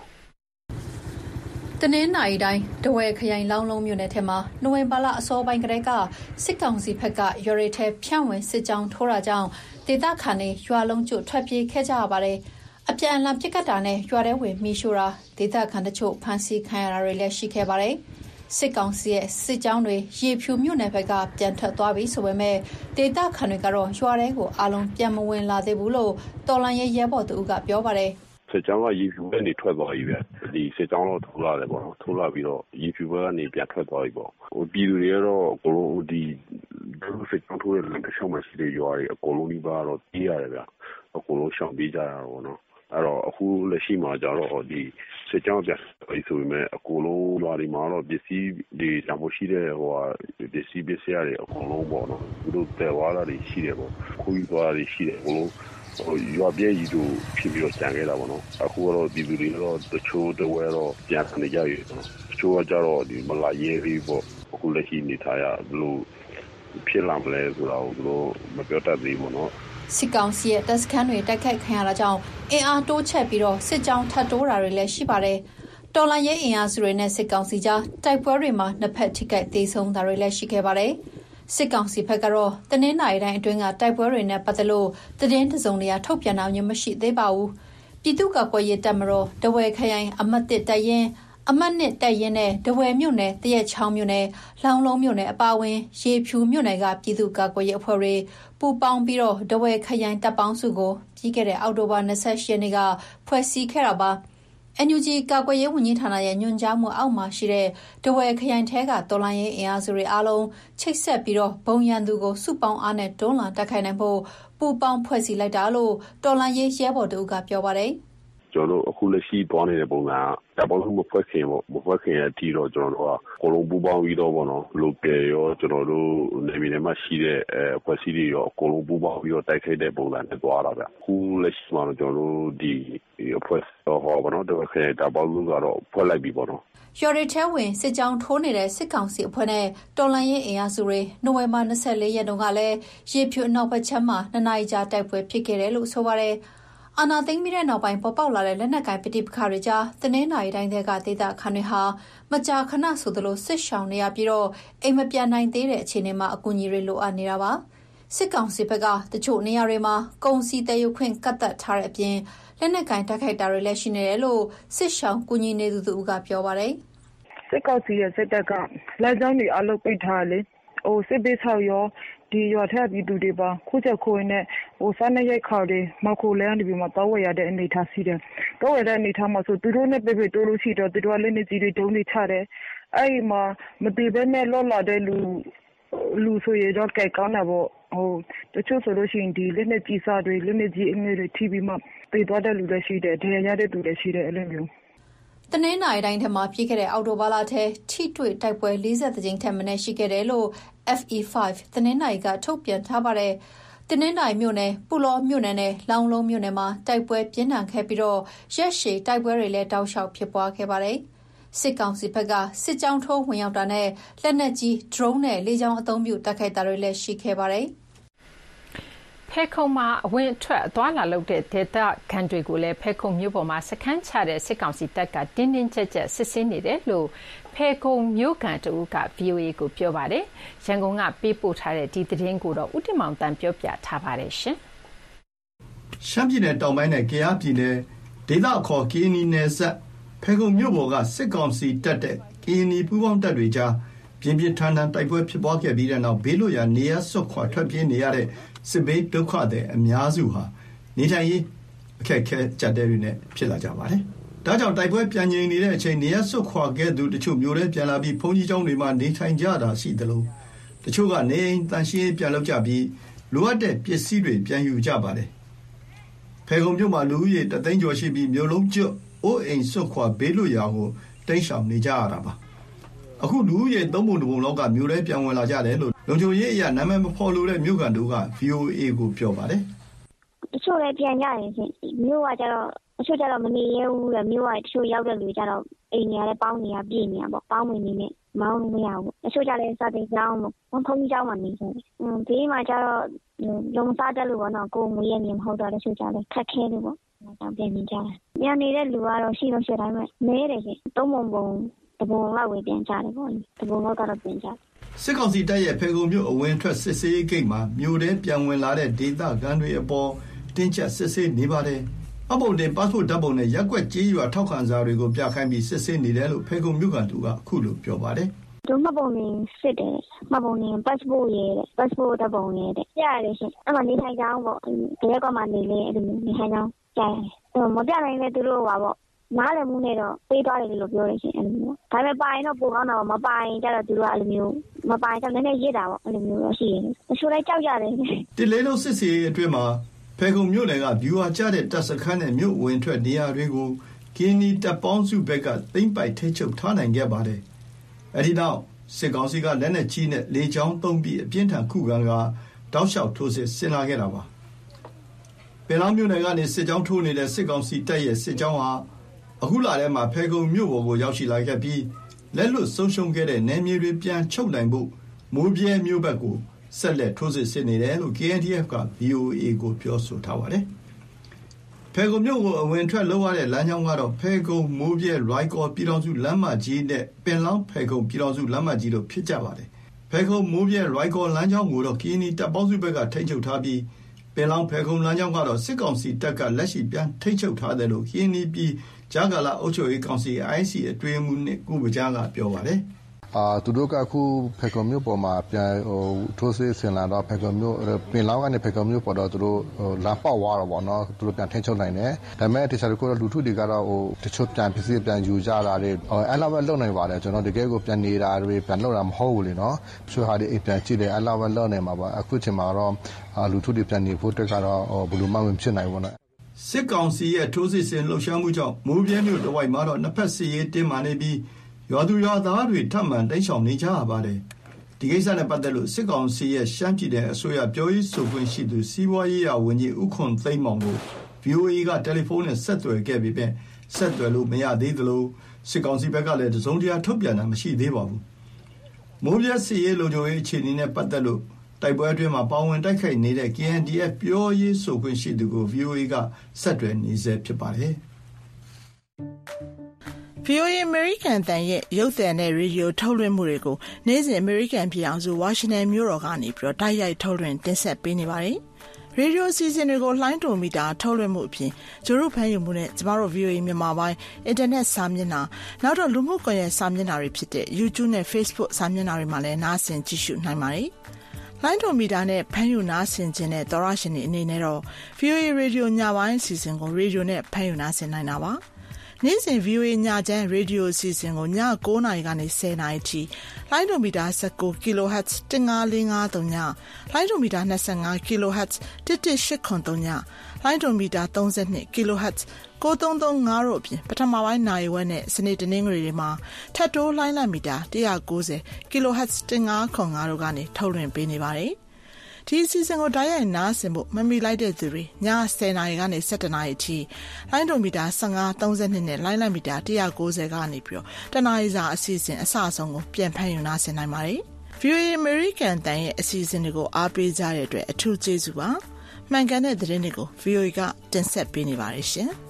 တနင်္လာရီတိုင်းထားဝယ်ခရိုင်လောင်းလုံးမြို့နယ်ထဲမှာနိုဝင်ဘာလအစောပိုင်းကတည်းကစစ်ကောင်စီဘက်ကရွာတွေထဲဖြန့်ဝင်စစ်ကြောင်းထိုးတာကြောင့်ဒေသခံတွေရွာလုံးကျွတ်ထွက်ပြေးခဲ့ကြရပါတယ်။အပြန်အလှန်ပစ်ခတ်တာနဲ့ရွာထဲဝင်မီးရှို့တာဒေသခံတချို့ဖမ်းဆီးခံရတာတွေလည်းရှိခဲ့ပါတယ်။စစ်ကောင်စီရဲ့စစ်ကြောင်းတွေရေဖြူမြို့နယ်ဘက်ကပြန်ထွက်သွားပြီဆိုပေမဲ့ဒေသခံတွေကတော့ရွာထဲကိုအလုံးပြန်မဝင်လာသေးဘူးလို့တော်လန်ရဲရဲဘော်သူကပြောပါတယ်။စစ်ကြောင်းကရေဖြူဘက်နေထွက်သွားပြီပဲဒီစစ်ကြောင်းတော့ထိုးလာတယ်ပေါ့နော်ထိုးလာပြီးတော့ရေဖြူဘက်ကနေပြန်ထွက်သွားပြီပေါ့ဟိုပြည်သူတွေကတော့အကုန်လုံးဒီစစ်ကြောင်းထိုးတဲ့လမ်းတစ်လျှောက်မှာရှိတဲ့ရွာတွေအကုန်လုံးဒီပါတော့ပြေးရတယ်ဗျအကုန်လုံးရှောင်ပြေးကြရတာပေါ့နော်အဲ့တော့အခုလက်ရှိမှာကျတော့ဒီစစ်ကြောင်းပြန်ပြီးဆိုပေမဲ့အကုန်လုံးရွာတွေမှာတော့ပစ္စည်းတွေတံမိုးရှိတဲ့ဟိုဟာပစ္စည်းပစ္စည်းတွေအကုန်လုံးပေါ့နော်သူတို့တဲဝါလာတွေရှိတယ်ပေါ့ခူးရွာတွေရှိတယ်အကုန်လုံးဟိုရွာပြည့်ကြီးတို့ဖြစ်ပြီးတော့ကြံခဲ့တာပေါ့နော်အခုကတော့ဒီလူတွေတော့တချို့တဝဲတော့ပြန်နေကြပြီပေါ့နော်တချို့ကကြတော့ဒီမလာရေးပြီးပေါ့အခုလက်ရှိနေထားရဘလို့ဖြစ်လာမလဲဆိုတော့သူတို့မပြောတတ်သေးဘူးနော်စစ်ကောင်စီရဲ့တပ်စခန်းတွေတိုက်ခိုက်ခံရတာကြောင့်အင်အားတိုးချက်ပြီးတော့စစ်ကြောင်းထပ်တိုးတာတွေလည်းရှိပါတယ်။တော်လန်ရဲအင်အားစုတွေနဲ့စစ်ကောင်စီကြားတိုက်ပွဲတွေမှာနှစ်ဖက်ထိခိုက်ဒေဆုံးတာတွေလည်းရှိခဲ့ပါတယ်။စစ်ကောင်စီဘက်ကတော့တနင်္လာရီတိုင်းအတွင်းကတိုက်ပွဲတွေနဲ့ပတ်သက်လို့သတင်းတစုံတရာထုတ်ပြန်တာမျိုးမရှိသေးပါဘူး။ပြည်သူ့ကာကွယ်ရေးတပ်မတော်ထားဝယ်ခရိုင်အမှတ်တစ်တပ်ရင်းအမှတ်နှစ်တပ်ရင်းနဲ့ထားဝယ်မြို့နယ်တရက်ချောင်းမြို့နယ်လောင်းလုံးမြို့နယ်အပါအဝင်ရေဖြူမြို့နယ်ကပြည်သူ့ကာကွယ်ရေးအဖွဲ့တွေပူးပေါင်းပြီးတော့ထားဝယ်ခရိုင်တပ်ပေါင်းစုကိုပြီးခဲ့တဲ့အောက်တိုဘာ၂၈ရက်နေ့ကဖွဲ့စည်းခဲ့တာပါ။ အန် ယူ ဂျီ ကာကွယ်ရေးဝန်ကြီးဌာနရဲ့ညွှန်ကြားမှုအောက်မှာရှိတဲ့ထားဝယ်ခရိုင်ထဲကတော်လှန်ရေးအင်အားစုတွေအားလုံးချိတ်ဆက်ပြီးတော့ဘုံရန်သူကိုစုပေါင်းအားနဲ့တွန်းလှန်တိုက်ခိုက်နိုင်ဖို့ပူးပေါင်းဖွဲ့စည်းလိုက်တာလို့တော်လှန်ရေးရဲဘော်တို့ကပြောပါတယ်ကျွန်တော်တို့အခုလက်ရှိသွားနေတဲ့ပုံစံကတပ်ပေါင်းစုမဖွဲ့ခင်ပေါ့မဖွဲ့ခင်အထိတော့ကျွန်တော်တို့ကကိုလုံးပူပေါင်းပြီးတော့ပေါ့နော် local ရောကျွန်တော်တို့နေပြည်တော်မှာရှိတဲ့အဲဖွဲ့စည်းတွေရောကိုလုံးပူပေါင်းပြီးတော့တိုက်ခိုက်တဲ့ပုံစံနဲ့သွားတာဗျအခုလက်ရှိမှာတော့ကျွန်တော်တို့ဒီအဖွဲ့တော့ဟောပေါ့နော်တော့ခင်တပ်ပေါင်းစုကတော့ဖွဲ့လိုက်ပြီပေါ့နော်ရွာတွေထဲဝင်စစ်ကြောင်းထိုးနေတဲ့စစ်ကောင်စီအဖွဲ့နဲ့တော်လှန်ရေးအင်အားစုတွေနိုဝင်ဘာ၂၄ရက်တုန်းကလည်းရေဖြူအနောက်ဘက်ခြမ်းမှာနှစ်နာရီကြာတိုက်ပွဲဖြစ်ခဲ့တယ်လို့ဆိုပါတယ်အာနာသိမ့်ပြီးတဲ့နောက်ပိုင်းပေါ်ပေါက်လာတဲ့လက်နက်ကိုင်ပဋိပက္ခတွေကြားတနင်္လာရီတိုင်းကဒေသခံတွေဟာမကြာခဏဆိုသလိုစစ်ရှောင်နေရပြီးတော့အိမ်မပြန်နိုင်သေးတဲ့အခြေအနေမှာအကူအညီတွေလိုအပ်နေတာပါစစ်ကောင်စီဘက်ကတချို့နေရာတွေမှာကုန်စည်တရုပ်ခွင့်ကတ်သက်ထားတဲ့အပြင်လက်နက်ကိုင်တိုက်ခိုက်တာတွေလည်းရှိနေတယ်လို့စစ်ရှောင်ကူညီနေသူတို့ကပြောပါတယ်စစ်ကောင်စီရဲ့စစ်တပ်ကလက်ကြောင်းတွေအလုပ်ပိတ်ထားလေဟိုစစ်ပေးဆောက်ရောဒီရွာထက်ပြည်သူတွေပါခုချက်ခိုးနဲ့ဟိုစားနေရိုက်ခေါ်တယ်မခိုလဲနေပြီးမှတောဝရတဲ့အနေထားရှိတယ်တောဝရတဲ့အနေထားမှာဆိုသူတို့နဲ့ပြပြတိုးလို့ရှိတော့သူတို့ကလည်းနေကြီးတွေဒုံးနေချတယ်အဲ့ဒီမှာမတည်ဘဲနဲ့လော့လာတဲ့လူလူဆိုရတော့ကြိုက်ကောင်းတာပေါ့ဟိုတချို့ဆိုလို့ရှိရင်ဒီလက်နဲ့ကြီးစားတွေလက်နဲ့ကြီးအငယ်တွေထိပြီးမှပြေးသွားတဲ့လူလည်းရှိတယ်ဒဏ်ရာရတဲ့လူလည်းရှိတယ်အဲ့လိုမျိုးတနင်္လာရီတိုင်းထဲမှာပြည်ခဲ့တဲ့အော်တိုဘာလထဲထိတွေ့တိုက်ပွဲ၄၀ကြိမ်ထက်မနည်းရှိခဲ့တယ်လို့ F E ၅ တနင်္လာရီကထုတ်ပြန်ထားပါတယ်။တနင်္လာရီမြို့နယ်ပူလောမြို့နယ်နဲ့လောင်းလုံးမြို့နယ်မှာတိုက်ပွဲပြင်းထန်ခဲ့ပြီးတော့ရက်ရှည်တိုက်ပွဲတွေလည်းတောက်လျှောက်ဖြစ်ပွားခဲ့ပါတယ်။စစ်ကောင်စီဘက်ကစစ်ကြောင်းထိုးဝင်ရောက်တာနဲ့လက်နက်ကြီး drone နဲ့လေကြောင်းအသုံးပြုတိုက်ခိုက်တာတွေလည်းရှိခဲ့ပါတယ်။ဖဲခုံမှာအဝင်အထွက်အသွားလာလုပ်တဲ့ဒေသခံတွေကိုလည်းဖဲခုံမြို့ပေါ်မှာစခန်းချတဲ့စစ်ကောင်စီတပ်ကတင်းတင်းကြပ်ကြပ်စစ်ဆေးနေတယ်လို့ဖဲခုံမြို့ကန်တဦးက ဗီအိုအေ ကိုပြောပါတယ်။ရန်ကုန်ကပေးပို့ထားတဲ့ဒီသတင်းကိုတော့ဦးတင်မောင်တန်းပြောပြထားပါတယ်ရှင်။ရှမ်းပြည်နယ်တောင်ပိုင်းနဲ့ကယားပြည်နယ်ဒေသအခေါ်ကရင်နီနယ်စပ်ဖဲခုံမြို့ပေါ်ကစစ်ကောင်စီတပ်တဲ့ကရင်နီပူးပေါင်းတပ်တွေကြားပြင်းပြင်းထန်ထန်တိုက်ပွဲဖြစ်ပွားခဲ့ပြီးတဲ့နောက်ဘေးလွတ်ရာနေရာစွန့်ခွာထွက်ပြေးနေရတဲ့စစ်ဘေးဒုက္ခသည်အများစုဟာနေထိုင်ရေးအခက်အခဲကြက်တဲတွေနဲ့ဖြစ်လာကြပါတယ်။ဒါကြောင့်တိုက်ပွဲပြန်ငြိမ်နေတဲ့အချိန်နေရာစွန့်ခွာခဲ့သူတချို့မျိုးတွေပြန်လာပြီးဘုန်းကြီးကျောင်းတွေမှာနေထိုင်ကြတာရှိသလိုတချို့ကနေအိမ်တန်ရှင်းပြန်လုပ်ကြပြီးလိုအပ်တဲ့ပစ္စည်းတွေပြန်ယူကြပါတယ်။ဖေကုံမြို့မှာလူဦးရေတသိန်းကျော်ရှိပြီးမြို့လုံးကျွတ်အိုးအိမ်စွန့်ခွာဘေးလွတ်ရာကိုတိမ်းရှောင်နေကြရတာပါ။အခုလူဦးရေသုံးပုံတစ်ပုံလောက်ကမြို့ထဲပြန်ဝင်လာကြတယ်လို့လုံခြုံရေးအရာနာမည်မဖော်လို့တဲ့မြို့ကန်တို့က ဗီအိုအေ ကိုပြောပါတယ်။တချို့လည်းပြန်ကြတယ်ရှင်။မြို့ကကျတော့တချို့ကျတော့မနေရဘူးလေမြို့ကတချို့ရောက်တဲ့လူကျတော့အိမ်တွေကလည်းပေါင်းနေရပြည့်နေရပေါ့ပေါင်းဝင်နေနဲ့မောင်းလို့မရဘူး။တချို့ကျလည်းစာတင်ကျောင်းပေါ့ဘုန်းကြီးကျောင်းမှာနေတယ်။အင်းဒီမှာကျတော့လုံစားတက်လို့ပေါ့နော်ကိုယ်ငွေရနေမဟုတ်တော့တချို့ကျလည်းခက်ခဲလို့ပေါ့။တောင်ပြန်နေကြတာ။ပြန်နေတဲ့လူကတော့ရှိလို့ရှိတိုင်းပဲမဲတယ်ရှင်။သုံးပုံပုံတပုံလောက်ဝေပြန်ကြတယ်ပေါ့။တပုံလောက်ကတော့ပြန်ကြတယ်။စစ်ကောင်စီတပ်ရဲ့ဖေကုံမြို့အဝင်ထွက်စစ်ဆေးရေးဂိတ်မှာမြို့ထဲပြန်ဝင်လာတဲ့ဒေသခံတွေအပေါ်တင်းကျပ်စစ်ဆေးနေပါတယ်။အပုံတင်ပတ်ဖို့ဓာတ်ပုံနဲ့ရက်ွက်ကြေးရွာထောက်ခံစာတွေကိုပြခိုင်းပြီးစစ်ဆေးနေတယ်လို့ဖေကုံမြို့ကန်သူကအခုလိုပြောပါတယ်။တို့မှတ်ပုံနေစစ်တယ်မှတ်ပုံနေ passport ရဲ့ passport ဓာတ်ပုံရဲ့တဲ့ကြားရတယ်ရှင်။အဲ့မှာနေထိုင်ကြအောင်ပေါ့ဒီရက်ကမှနေလေအဲ့လိုနေထိုင်ကြအောင်ကြားရတယ်။အဲ့မပြနိုင်တဲ့သူတို့ကပေါ့နားလည်မှုနဲ့တော့ပေးသွားတယ်လို့ပြောတယ်ရှင်အဲ့လိုမျိုးဒါပေမဲ့ပိုင်တော့ပိုကောင်းတာပေါ့မပိုင်ကြတော့သူတို့ကအဲ့လိုမျိုးမပိုင်တော့နည်းနည်းရစ်တာပေါ့အဲ့လိုမျိုးတော့ရှိရင်တချို့လိုက်ကြောက်ကြတယ်တစ်လေးလုံးစစ်စီအတွင်းမှာဖေကုံမြို့နယ်ကဗျူဟာကျတဲ့တပ်စခန်းနဲ့မြို့ဝင်ထွက်နေရာတွေကိုကင်းနီတပ်ပေါင်းစုဘက်ကသိမ့်ပိုက်ထိချုပ်ထားနိုင်ခဲ့ပါတယ်အဲ့ဒီနောက်စစ်ကောင်စီကလက်နက်ကြီးနဲ့လေကြောင်းသုံးပြီးအပြင်းထန်ခုခံကတောက်လျှောက်ထိုးစစ်ဆင်လာခဲ့တာပါပင်လောင်းမြို့နယ်ကနေစစ်ကြောင်းထိုးနေတဲ့စစ်ကောင်စီတပ်ရဲ့စစ်ကြောင်းဟာအခုလာထဲမှာဖေကုံမြို့ပေါ်ကိုရောက်ရှိလာခဲ့ပြီးလက်လွတ်ဆုံးရှုံးခဲ့တဲ့နယ်မြေတွေပြန်ချုပ်နိုင်ဖို့မိုးပြဲမြို့ဘက်ကိုဆက်လက်ထိုးစစ်ဆင်နေတယ်လို့ ကေ အန် ဒီ အက်ဖ် က ဗီ အို အေ ကိုပြောဆိုထားပါတယ်။ဖေကုံမြို့ကိုအဝင်ထွက်လုပ်ရတဲ့လမ်းကြောင်းကတော့ဖေကုံမိုးပြဲရိုက်ကော်ပြည်တော်စုလမ်းမကြီးနဲ့ပင်လောင်းဖေကုံပြည်တော်စုလမ်းမကြီးတို့ဖြစ်ကြပါတယ်။ဖေကုံမိုးပြဲရိုက်ကော်လမ်းကြောင်းကိုတော့ကင်းနီတပ်ပေါင်းစုဘက်ကထိန်းချုပ်ထားပြီးပင်လောင်းဖေကုံလမ်းကြောင်းကတော့စစ်ကောင်စီတပ်ကလက်ရှိပြန်ထိန်းချုပ်ထားတယ်လို့ကင်းနီပြည်ဂျာကာလာအုပ်ချုပ်ရေးကောင်စီ အိုင် စီ အတွင်းမှုနဲ့ကုပကြားကပြောပါတယ်။အာသူတို့ကအခုဖေကုံမြို့ပေါ်မှာပြန်ဟိုထိုးစစ်ဆင်လာတော့ဖေကုံမြို့ပင်လောင်းကနေဖေကုံမြို့ပေါ်တော့သူတို့ဟိုလာပေါက်သွားတော့ဗောနော်သူတို့ပြန်ထိန်းချုပ်နိုင်တယ်ဒါပေမဲ့တခြားတခုတော့လူထုတွေကတော့ဟိုတချို့ပြန်ပစ္စည်းပြန်ယူကြတာတွေအဲ့လောက်ပဲလုပ်နိုင်ပါတယ်ကျွန်တော်တကယ်ကိုပြန်နေတာတွေပြန်လုပ်တာမဟုတ်ဘူးလေနော်တချို့ဟာတွေအိမ်ပြန်ကြည့်တယ်အဲ့လောက်ပဲလုပ်နိုင်မှာပါအခုချိန်မှာတော့လူထုတွေပြန်နေဖို့တက်ကတော့ဘယ်လိုမှမဖြစ်နိုင်ဘူးနော်စစ်ကောင်စီရဲ့ထိုးစစ်ဆင်လှုပ်ရှားမှုကြောင့်မိုးပြဲမြို့တဝိုက်မှာတော့နှစ်ဖက်စစ်ရေးတင်းမာနေပြီးရွာသူရွာသားတွေထပ်မံတိမ်းရှောင်နေကြရပါတယ်။ဒီကိစ္စနဲ့ပတ်သက်လို့စစ်ကောင်စီရဲ့ရှမ်းပြည်နယ်အစိုးရပြောရေးဆိုခွင့်ရှိသူစီးပွားရေးရာဝန်ကြီးဦးခွန်သိန်းမောင်ကို ဗီ အို အေ ကတယ်လီဖုန်းနဲ့ဆက်သွယ်ခဲ့ပြီးပြန်ဆက်သွယ်လို့မရသေးသလိုစစ်ကောင်စီဘက်ကလည်းတစုံတရာထုတ်ပြန်တာမရှိသေးပါဘူး။မိုးပြဲစစ်ရေးလုံခြုံရေးအခြေအနေနဲ့ပတ်သက်လို့တိုက်ပွဲအတွင်းမှာပါဝင်တိုက်ခိုက်နေတဲ့ ကေ အန် ဒီ အက်ဖ် ပြောရေးဆိုခွင့်ရှိသူကို ဗီ အို အေ ကဆက်သွယ်နေဆဲဖြစ်ပါတယ်။ဗီ အို အေ အမေရိကန်အသံရဲ့ရုပ်သံနဲ့ရေဒီယိုထုတ်လွှင့်မှုတွေကိုနေ့စဉ်အမေရိကန်ပြည်အောင်စုဝါရှင်တန်မြို့တော်ကနေပြီးတော့တိုက်ရိုက်ထုတ်လွှင့်တင်ဆက်ပေးနေပါတယ်။ရေဒီယိုအစီအစဉ်တွေကိုလှိုင်းတုံမီတာထုတ်လွှင့်မှုအပြင်ကျတို့ဖမ်းယူမှုနဲ့ကျမတို့ ဗီ အို အေ မြန်မာပိုင်းအင်တာနက်စာမျက်နှာနောက်တော့လူမှုကွန်ရက်စာမျက်နှာတွေဖြစ်တဲ့ YouTube နဲ့ Facebook စာမျက်နှာတွေမှာလည်းနားဆင်ကြည့်ရှုနိုင်ပါတယ်။လိုင်းတိုမီတာနဲ့ဖမ်းယူနားဆင်ခြင်းနဲ့သောရရှင်တွေအနေနဲ့တော့ ဗီ အို အေ ရေဒီယိုညပိုင်းအစီအစဉ်ကိုရေဒီယိုနဲ့ဖမ်းယူနားဆင်နိုင်တာပါ။နေ့စဉ် ဗီ အို အေ ညချမ်းရေဒီယိုအစီအစဉ်ကိုည၉နာရီကနေ၁၀နာရီထိလိုင်းတိုမီတာ၁၉ kHz ၁၅၄၅၃ညလိုင်းတိုမီတာ၂၅ kHz ၁၁၈၇၃ညလိုင်းတိုမီတာ၃၂ kHz ၉၃၃၅တို့အပြင်ပထမပိုင်းနာရီဝက်နဲ့စနေတနင်္ဂနွေတွေမှာထပ်တိုးလိုင်းလက်မီတာ၁၉၀ kHz ၁၅၇၅တို့ကနေထုတ်လွှင့်ပေးနေပါတယ်။ဒီအစီအစဉ်ကိုဓာတ်ရိုက်နားဆင်ဖို့မမီလိုက်တဲ့သူတွေည၁၀နာရီကနေ၁၁နာရီအထိလိုင်းတိုမီတာ၁၅ ၃၂နဲ့လိုင်းလက်မီတာ၁၉၀ကနေပြီးတော့တနာရီစာအစီအစဉ်အစအဆုံးကိုပြန်ဖန်ယူနားဆင်နိုင်ပါတယ်။ ဗီ အို အေ American တန်ရဲ့အစီအစဉ်တွေကိုအားပေးကြတဲ့အတွက်အထူးကျေးဇူးပါ။မှန်ကန်တဲ့သတင်းတွေကို ဗီ အို အေ ကတင်ဆက်ပေးနေပါတယ်ရှင်။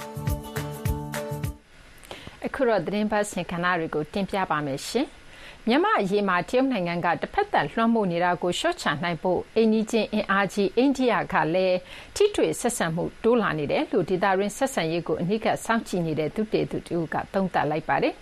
အခုတော့သတင်းပတ်စင်ခဏတွေကိုတင်ပြပါမယ်ရှင်။မြန်မာအရေးမှာတရုတ်နိုင်ငံကတစ်ဖက်သက်လွှမ်းမိုးနေတာကိုရှော့ချနိုင်ဖို့အိန္ဒိချင်းအင်အားကြီးအိန္ဒိယကလည်းထိတွေ့ဆက်ဆံမှုတိုးလာနေတယ်လို့ဒေသရင်းဆက်ဆံရေးကိုအနိကစောင့်ကြည့်နေတဲ့သူတေသူတူကသုံးသပ်လိုက်ပါတယ်။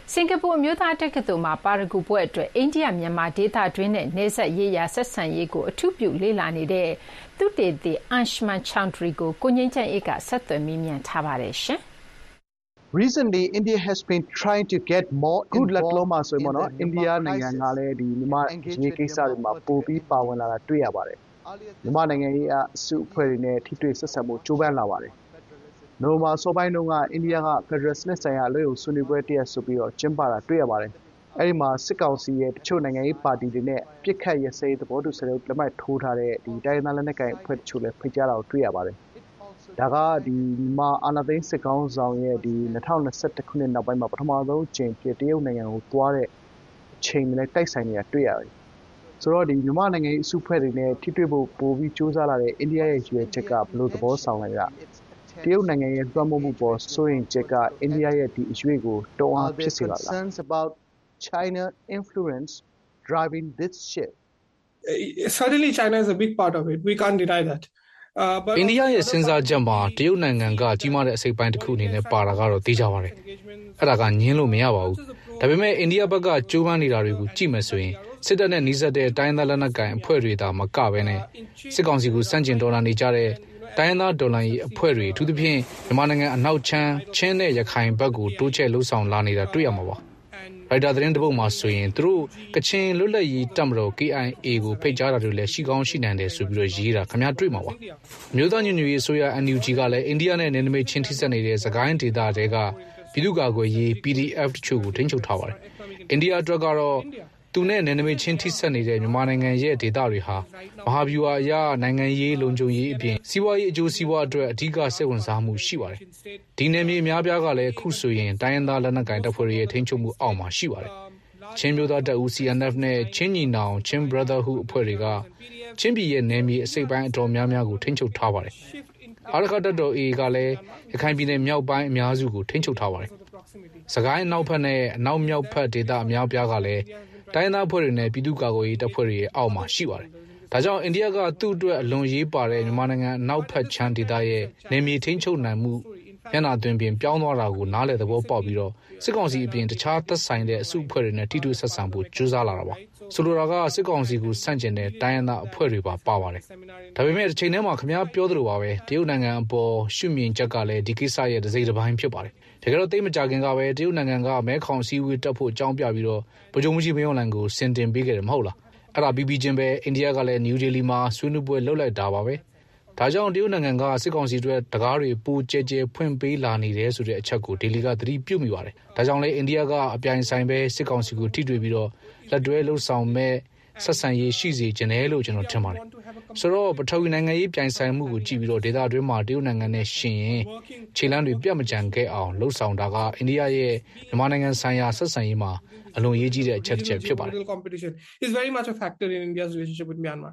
စင်ကာပူအမျိုးသားတက္ကသိုလ်မှာပါရဂူပွဲအတွက်အိန္ဒိယမြန်မာဒေသတွင်းနဲ့နယ်စပ်ရေးရာဆက်ဆံရေးကိုအထူးပြုလေ့လာနေတဲ့သုတေသီ Anshuman Chowdhury ကိုကိုငြိမ်းချမ်းအေးကဆက်သွယ်မေးမြန်းထားပါတယ်ရှင်။ Recently India has been trying to get more good luck လို့မှာဆိုရင်ပေါ့နော် India နိုင်ငံကလည်းဒီမြန်မာရေးကိစ္စတွေမှာပိုပြီးပါဝင်လာတာတွေ့ရပါတယ်။မြန်မာနိုင်ငံရေးအစုအဖွဲ့တွေနဲ့ထိတွေ့ဆက်ဆံမှုကြိုးပမ်းလာပါတယ်။နိုမာဆိုပိုင်းတုန်းကအိန္ဒိယက Federal စနစ်ဆိုင်ရာအလို့ဆွေးနွေးပွဲတရက်ဆိုပြီးတော့ကျင်းပတာတွေ့ရပါတယ်။အဲဒီမှာစစ်ကောင်စီရဲ့တချို့နိုင်ငံရေးပါတီတွေနဲ့ပြစ်ခတ်ရစဲသဘောတူစာချုပ်လက်မှတ်ထိုးထားတဲ့ဒီတိုင်းသားလက်နက်ကိုင်အဖွဲ့တချို့လည်းဖိတ်ကြားတာကိုတွေ့ရပါတယ်။ဒါကဒီမှာအာဏာသိမ်းစစ်ကောင်ဆောင်ရဲ့ဒီ၂၀၂၁ခုနှစ်နောက်ပိုင်းမှာပထမဆုံးအကြိမ်ဖြစ်တရုတ်နိုင်ငံကိုသွားတဲ့အချိန်နဲ့တိုက်ဆိုင်နေတာတွေ့ရတယ်။ဆိုတော့ဒီမြန်မာနိုင်ငံရေးအစုအဖွဲ့တွေနဲ့ထိတွေ့ဖို့ပိုပြီးစူးစမ်းလာတဲ့အိန္ဒိယရဲ့ရွေးချက်ကဘယ်လိုသဘောဆောင်လဲကတရုတ်နိုင်ငံရဲ့လွှမ်းမိုးမှုပေါ်စိုးရိမ်ချက်ကအိန္ဒိယရဲ့ဒီအရွေးကိုတုံ့အားဖြစ်စေပါလား။ about China influence driving this shift. Certainly China is a big part of it. We can't deny that. Uh, but အိန္ဒိယရဲ့စဉ်းစားချက်မှာတရုတ်နိုင်ငံကကြီးမားတဲ့အစိပ်ပိုင်းတစ်ခုအနေနဲ့ပါတာကတော့သိကြပါတယ်။အဲ့ဒါကညင်းလို့မရပါဘူး။ဒါပေမဲ့အိန္ဒိယဘက်ကကြိုးပမ်းနေတာတွေကိုကြည့်မယ်ဆိုရင်စစ်တပ်နဲ့နှိစက်တဲ့တိုင်းသားလက်နက်ကိုင်အဖွဲ့တွေသာမကဘဲနဲ့စစ်ကောင်စီကိုစန့်ကျင်တော်လှန်နေကြတဲ့တိုင်းသားဒေါ်လာကြီးအဖွဲ့တွေအထူးသဖြင့်မြန်မာနိုင်ငံအနောက်ချမ်းချင်းနဲ့ရခိုင်ဘက်ကိုတိုးချဲ့လှုပ်ဆောင်လာနေတာတွေ့ရမှာပါ။ရိုက်တာသတင်းတစ်ပုဒ်မှာဆိုရင်သူတို့ကချင်လွတ်လပ်ရေးတပ်မတော် K I A ကိုဖိတ်ကြားတာတွေလည်းရှိကောင်းရှိနိုင်တယ်ဆိုပြီးတော့ရေးတာခင်ဗျားတွေ့မှာပါ။မြို့သားညွန့်ညွေအစိုးရ N U G ကလည်းအိန္ဒိယနဲ့နယ်နိမိတ်ချင်းထိစပ်နေတဲ့စကိုင်းဒေသတွေကပြည်သူ့ကာကွယ်ရေး P D F တချို့ကိုထိန်းချုပ်ထားပါတယ်။အိန္ဒိယအတွက်ကတော့သူနဲ့နယ်နိမိတ်ချင်းထိစပ်နေတဲ့မြန်မာနိုင်ငံရဲ့ဒေသတွေဟာမဟာဗျူဟာအရနိုင်ငံရေးလုံခြုံရေးအပြင်စီးပွားရေးအကျိုးစီးပွားအတွက်အဓိကစိတ်ဝင်စားမှုရှိပါတယ်။ဒီနယ်မြေအများပြားကလည်းအခုဆိုရင်တိုင်းရင်းသားလက်နက်ကိုင်တပ်ဖွဲ့တွေရဲ့ထိန်းချုပ်မှုအောက်မှာရှိပါတယ်။ချင်းမျိုးသားတပ်ဦး C N F နဲ့ချင်းညီနောင်ချင်း Brotherhood အဖွဲ့တွေကချင်းပြည်ရဲ့နယ်မြေအစိပ်ပိုင်းအတော်များများကိုထိန်းချုပ်ထားပါတယ်။အာရခတပ်တော် A ကလည်းရခိုင်ပြည်နယ်မြောက်ပိုင်းအများစုကိုထိန်းချုပ်ထားပါတယ်။စကိုင်းအနောက်ဘက်နဲ့အနောက်မြောက်ဘက်ဒေသအများပြားကလည်းတိုင်းသားဖွဲ့တွေနဲ့ပြည်သူ့ကာကွယ်ရေးတပ်ဖွဲ့တွေရဲ့အောက်မှာရှိပါတယ်။ဒါကြောင့်အိန္ဒိယကသူ့အတွက်အလွန်ရေးပါတဲ့မြန်မာနိုင်ငံအနောက်ဘက်ချမ်းဒေသရဲ့နေမြေထိန်းချုပ်နိုင်မှုမျက်နှာသွင်းပြင်ပြောင်းသွားတာကိုနားလည်သဘောပေါက်ပြီးတော့စစ်ကောင်စီအပြင်တခြားသက်ဆိုင်တဲ့အစုအဖွဲ့တွေနဲ့ထိတွေ့ဆက်ဆံဖို့ကြိုးစားလာတာပါ။ဆိုလိုတာကစစ်ကောင်စီကိုဆန့်ကျင်တဲ့တိုင်းရင်းသားအဖွဲ့တွေပါပါပါတယ်။ဒါပေမဲ့တစ်ချိန်တည်းမှာခင်ဗျားပြောသလိုပါပဲတရုတ်နိုင်ငံအပေါ်ရှုမြင်ချက်ကလည်းဒီကိစ္စရဲ့တစ်စိတ်တစ်ပိုင်းဖြစ်ပါတယ်။တကယ်တော့တိတ်မကြခင်ကပဲတရုတ်နိုင်ငံကမဲခေါင်စည်းဝေးတက်ဖို့အကြောင်းပြပြီးတော့ဗိုလ်ချုပ်မှုကြီးမင်းအောင်လှိုင်ကိုစင်တင်ပေးခဲ့တယ်မဟုတ်လားအဲ့ဒါပြီးပြီးချင်းပဲအိန္ဒိယကလည်းနယူးဒေလီမှာဆွေးနွေးပွဲလုပ်လိုက်တာပါပဲဒါကြောင့်တရုတ်နိုင်ငံကစစ်ကောင်စီတွေတကားတွေပိုကျဲကျဲဖွင့်ပေးလာနေတယ်ဆိုတဲ့အချက်ကိုဒေလီကသတိပြုမိပါတယ်ဒါကြောင့်လည်းအိန္ဒိယကအပြိုင်ဆိုင်ပဲစစ်ကောင်စီကိုထိတွေ့ပြီးတော့လက်တွဲလှုပ်ဆောင်မဲ့ဆက်ဆံရေးရှိစေခြင်းတယ်လို့ကျွန်တော်ထင်ပါတယ်ဆိုတော့ပထဝီနိုင်ငံရေးပြိုင်ဆိုင်မှုကိုကြည့်ပြီးတော့ဒေသအတွင်းမှာတရုတ်နိုင်ငံနဲ့ရှင်ရင်ခြေလမ်းတွေပြတ်မကြံခဲ့အောင်လှုပ်ဆောင်တာကအိန္ဒိယရဲ့မြန်မာနိုင်ငံဆိုင်ရာဆက်ဆံရေးမှာအလွန်ရေးကြီးတဲ့အချက်တစ်ချက်ဖြစ်ပါတယ် competition is very much a factor in India's relationship with Myanmar.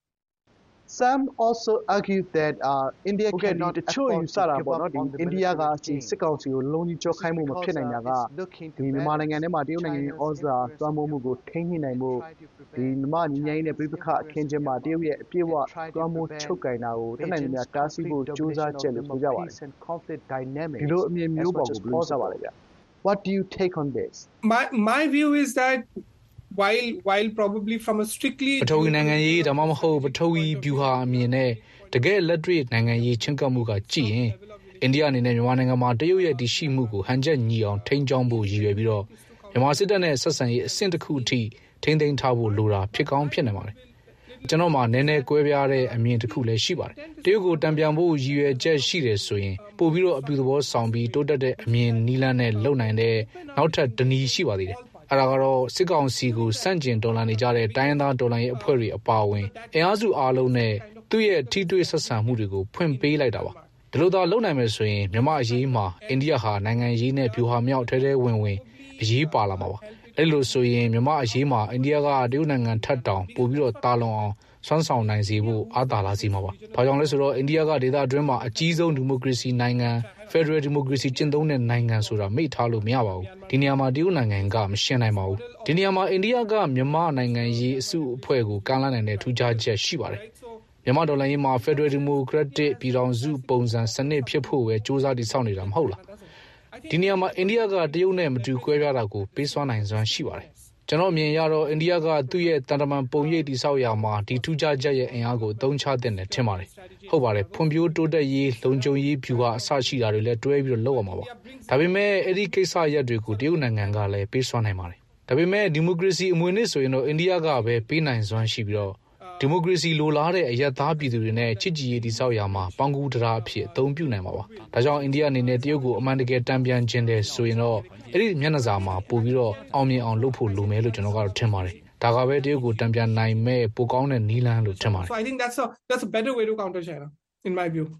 Some also argued that uh, India can not တချို့ယူဆတာပေါ့နော်ဒီအိန္ဒိယကစစ်ကောင်စီကိုလုံးကြီးကြောခိုင်းမှုမဖြစ်နိုင်တာကဒီမြန်မာနိုင်ငံထဲမှာတရုတ်နိုင်ငံရဲ့ဩဇာသွမ်းမိုးမှုကိုထိန်းညှိနိုင်မှုဒီမြန်မာညီညာရေးနဲ့ပြည်ပခအခင်းချင်းမှာတရုတ်ရဲ့အပြည့်အဝသွမ်းမိုးချုပ်ကင်တာကိုတနိုင်ငံများတားဆီးဖို့ကြိုးစားချက်လို့ဆိုကြပါတယ်ဒီလိုအမြင်မျိုးပေါ်ကိုဘယ်လိုဆက်ပါလဲဗျ What do you take on this? My my view is that while while probably from a strictly ပထဝီနိုင်ငံရေးဒါမှမဟုတ်ပထဝီဗျူဟာအမြင်နဲ့တကယ်လက်တွေ့နိုင်ငံရေးချင်းကပ်မှုကကြည့်ရင်အိန္ဒိယအနေနဲ့မြန်မာနိုင်ငံမှာတရုတ်ရဲ့တည်ရှိမှုကိုဟန်ချက်ညီအောင်ထိန်းချောင်းဖို့ရည်ရွယ်ပြီးတော့မြန်မာစစ်တပ်နဲ့ဆက်ဆံရေးအဆင့်တစ်ခုအထိထိန်းသိမ်းထားဖို့လိုတာဖြစ်ကောင်းဖြစ်နေပါတယ်ကျွန်တော်မှာနည်းနည်းကွဲပြားတဲ့အမြင်တစ်ခုလည်းရှိပါတယ်တရုတ်ကိုတံပြန်ဖို့ရည်ရွယ်ချက်ရှိတယ်ဆိုရင်ပို့ပြီးတော့အပြုသဘောဆောင်ပြီးတိုးတက်တဲ့အမြင်နီးလန်းနဲ့လုံနိုင်တဲ့နောက်ထပ်တနည်းရှိပါသေးတယ်အဲ့ဒါကတော့စစ်ကောင်စီကိုစန့်ကျင်တော်လှန်နေကြတဲ့တိုင်းရင်းသားတော်လှန်ရေးအဖွဲ့တွေအပါအဝင်အင်အားစုအားလုံးနဲ့သူ့ရဲ့ထိတွေ့ဆက်ဆံမှုတွေကိုဖွင့်ပေးလိုက်တာပါဒီလိုသာလုပ်နိုင်မယ်ဆိုရင်မြန်မာအရေးမှာအိန္ဒိယဟာနိုင်ငံရေးနဲ့ဗျူဟာမြောက်ထဲထဲဝင်ဝင်အရေးပါလာမှာပါအဲ့လိုဆိုရင်မြန်မာအရေးမှာအိန္ဒိယကတရုတ်နိုင်ငံထပ်တောင်ပို့ပြီးတော့တာလွန်အောင်စွမ်းဆောင်နိုင်စေဖို့အားသာလာစေမှာပါ။ဘာကြောင့်လဲဆိုတော့အိန္ဒိယကဒေသအတွင်းမှာအကြီးဆုံးဒီမိုကရေစီနိုင်ငံ Federal Democracy ကျင့်သုံးတဲ့နိုင်ငံဆိုတာမိထားလို့မရပါဘူး။ဒီနေရာမှာတရုတ်နိုင်ငံကမရှင်းနိုင်ပါဘူး။ဒီနေရာမှာအိန္ဒိယကမြန်မာနိုင်ငံရေးအစုအဖွဲ့ကိုကမ်းလှမ်းနိုင်တဲ့ထူးခြားချက်ရှိပါတယ်။မြန်မာဒေါ်လာရေးမှာ Federal Democratic ပြည်ထောင်စုပုံစံစနစ်ဖြစ်ဖို့ပဲစ조사တည်ဆောက်နေတာမဟုတ်လား။ဒီနေရာမှာအိန္ဒိယကတရုတ်နဲ့မတူကွဲပြားတာကိုပေးစွမ်းနိုင်စွမ်းရှိပါတယ်ကျွန်တော်အမြင်ရတော့အိန္ဒိယကသူ့ရဲ့တန်တမန်ပုံရိပ်တိဆောက်ရာမှာဒီထူးခြားချက်ရဲ့အင်အားကိုအသုံးချတဲ့နဲ့ထင်ပါတယ်ဟုတ်ပါတယ်ဖွံ့ဖြိုးတိုးတက်ရေးလုံခြုံရေးဖြူဟာအဆရှိတာတွေလည်းတွဲပြီးတော့လုပ်ရမှာပါဒါပေမဲ့အဲ့ဒီကိစ္စရပ်တွေကိုတရုတ်နိုင်ငံကလည်းပေးစွမ်းနိုင်ပါတယ်ဒါပေမဲ့ဒီမိုကရေစီအမွေအနှစ်ဆိုရင်တော့အိန္ဒိယကပဲပေးနိုင်စွမ်းရှိပြီးတော့ဒီမိုကရေစီလိုလားတဲ့အယက်သားပြည်သူတွေနဲ့ချစ်ကြည်ရေးတိဆောက်ရာမှာပေါင်းကူးတရားအဖြစ်အသုံးပြုနိုင်မှာပါဒါကြောင့်အိန္ဒိယအနေနဲ့တရုတ်ကိုအမှန်တကယ်တံပြန်ခြင်းတယ်ဆိုရင်တော့အဲ့ဒီမျက်နှာစာမှာပို့ပြီးတော့အောင်မြင်အောင်လုပ်ဖို့လိုမယ်လို့ကျွန်တော်ကတော့ထင်ပါတယ်ဒါကပဲတရုတ်ကိုတံပြန်နိုင်မဲ့ပိုကောင်းတဲ့နည်းလမ်းလို့ထင်ပါတယ် So I think that's a that's a better way to counter China in my view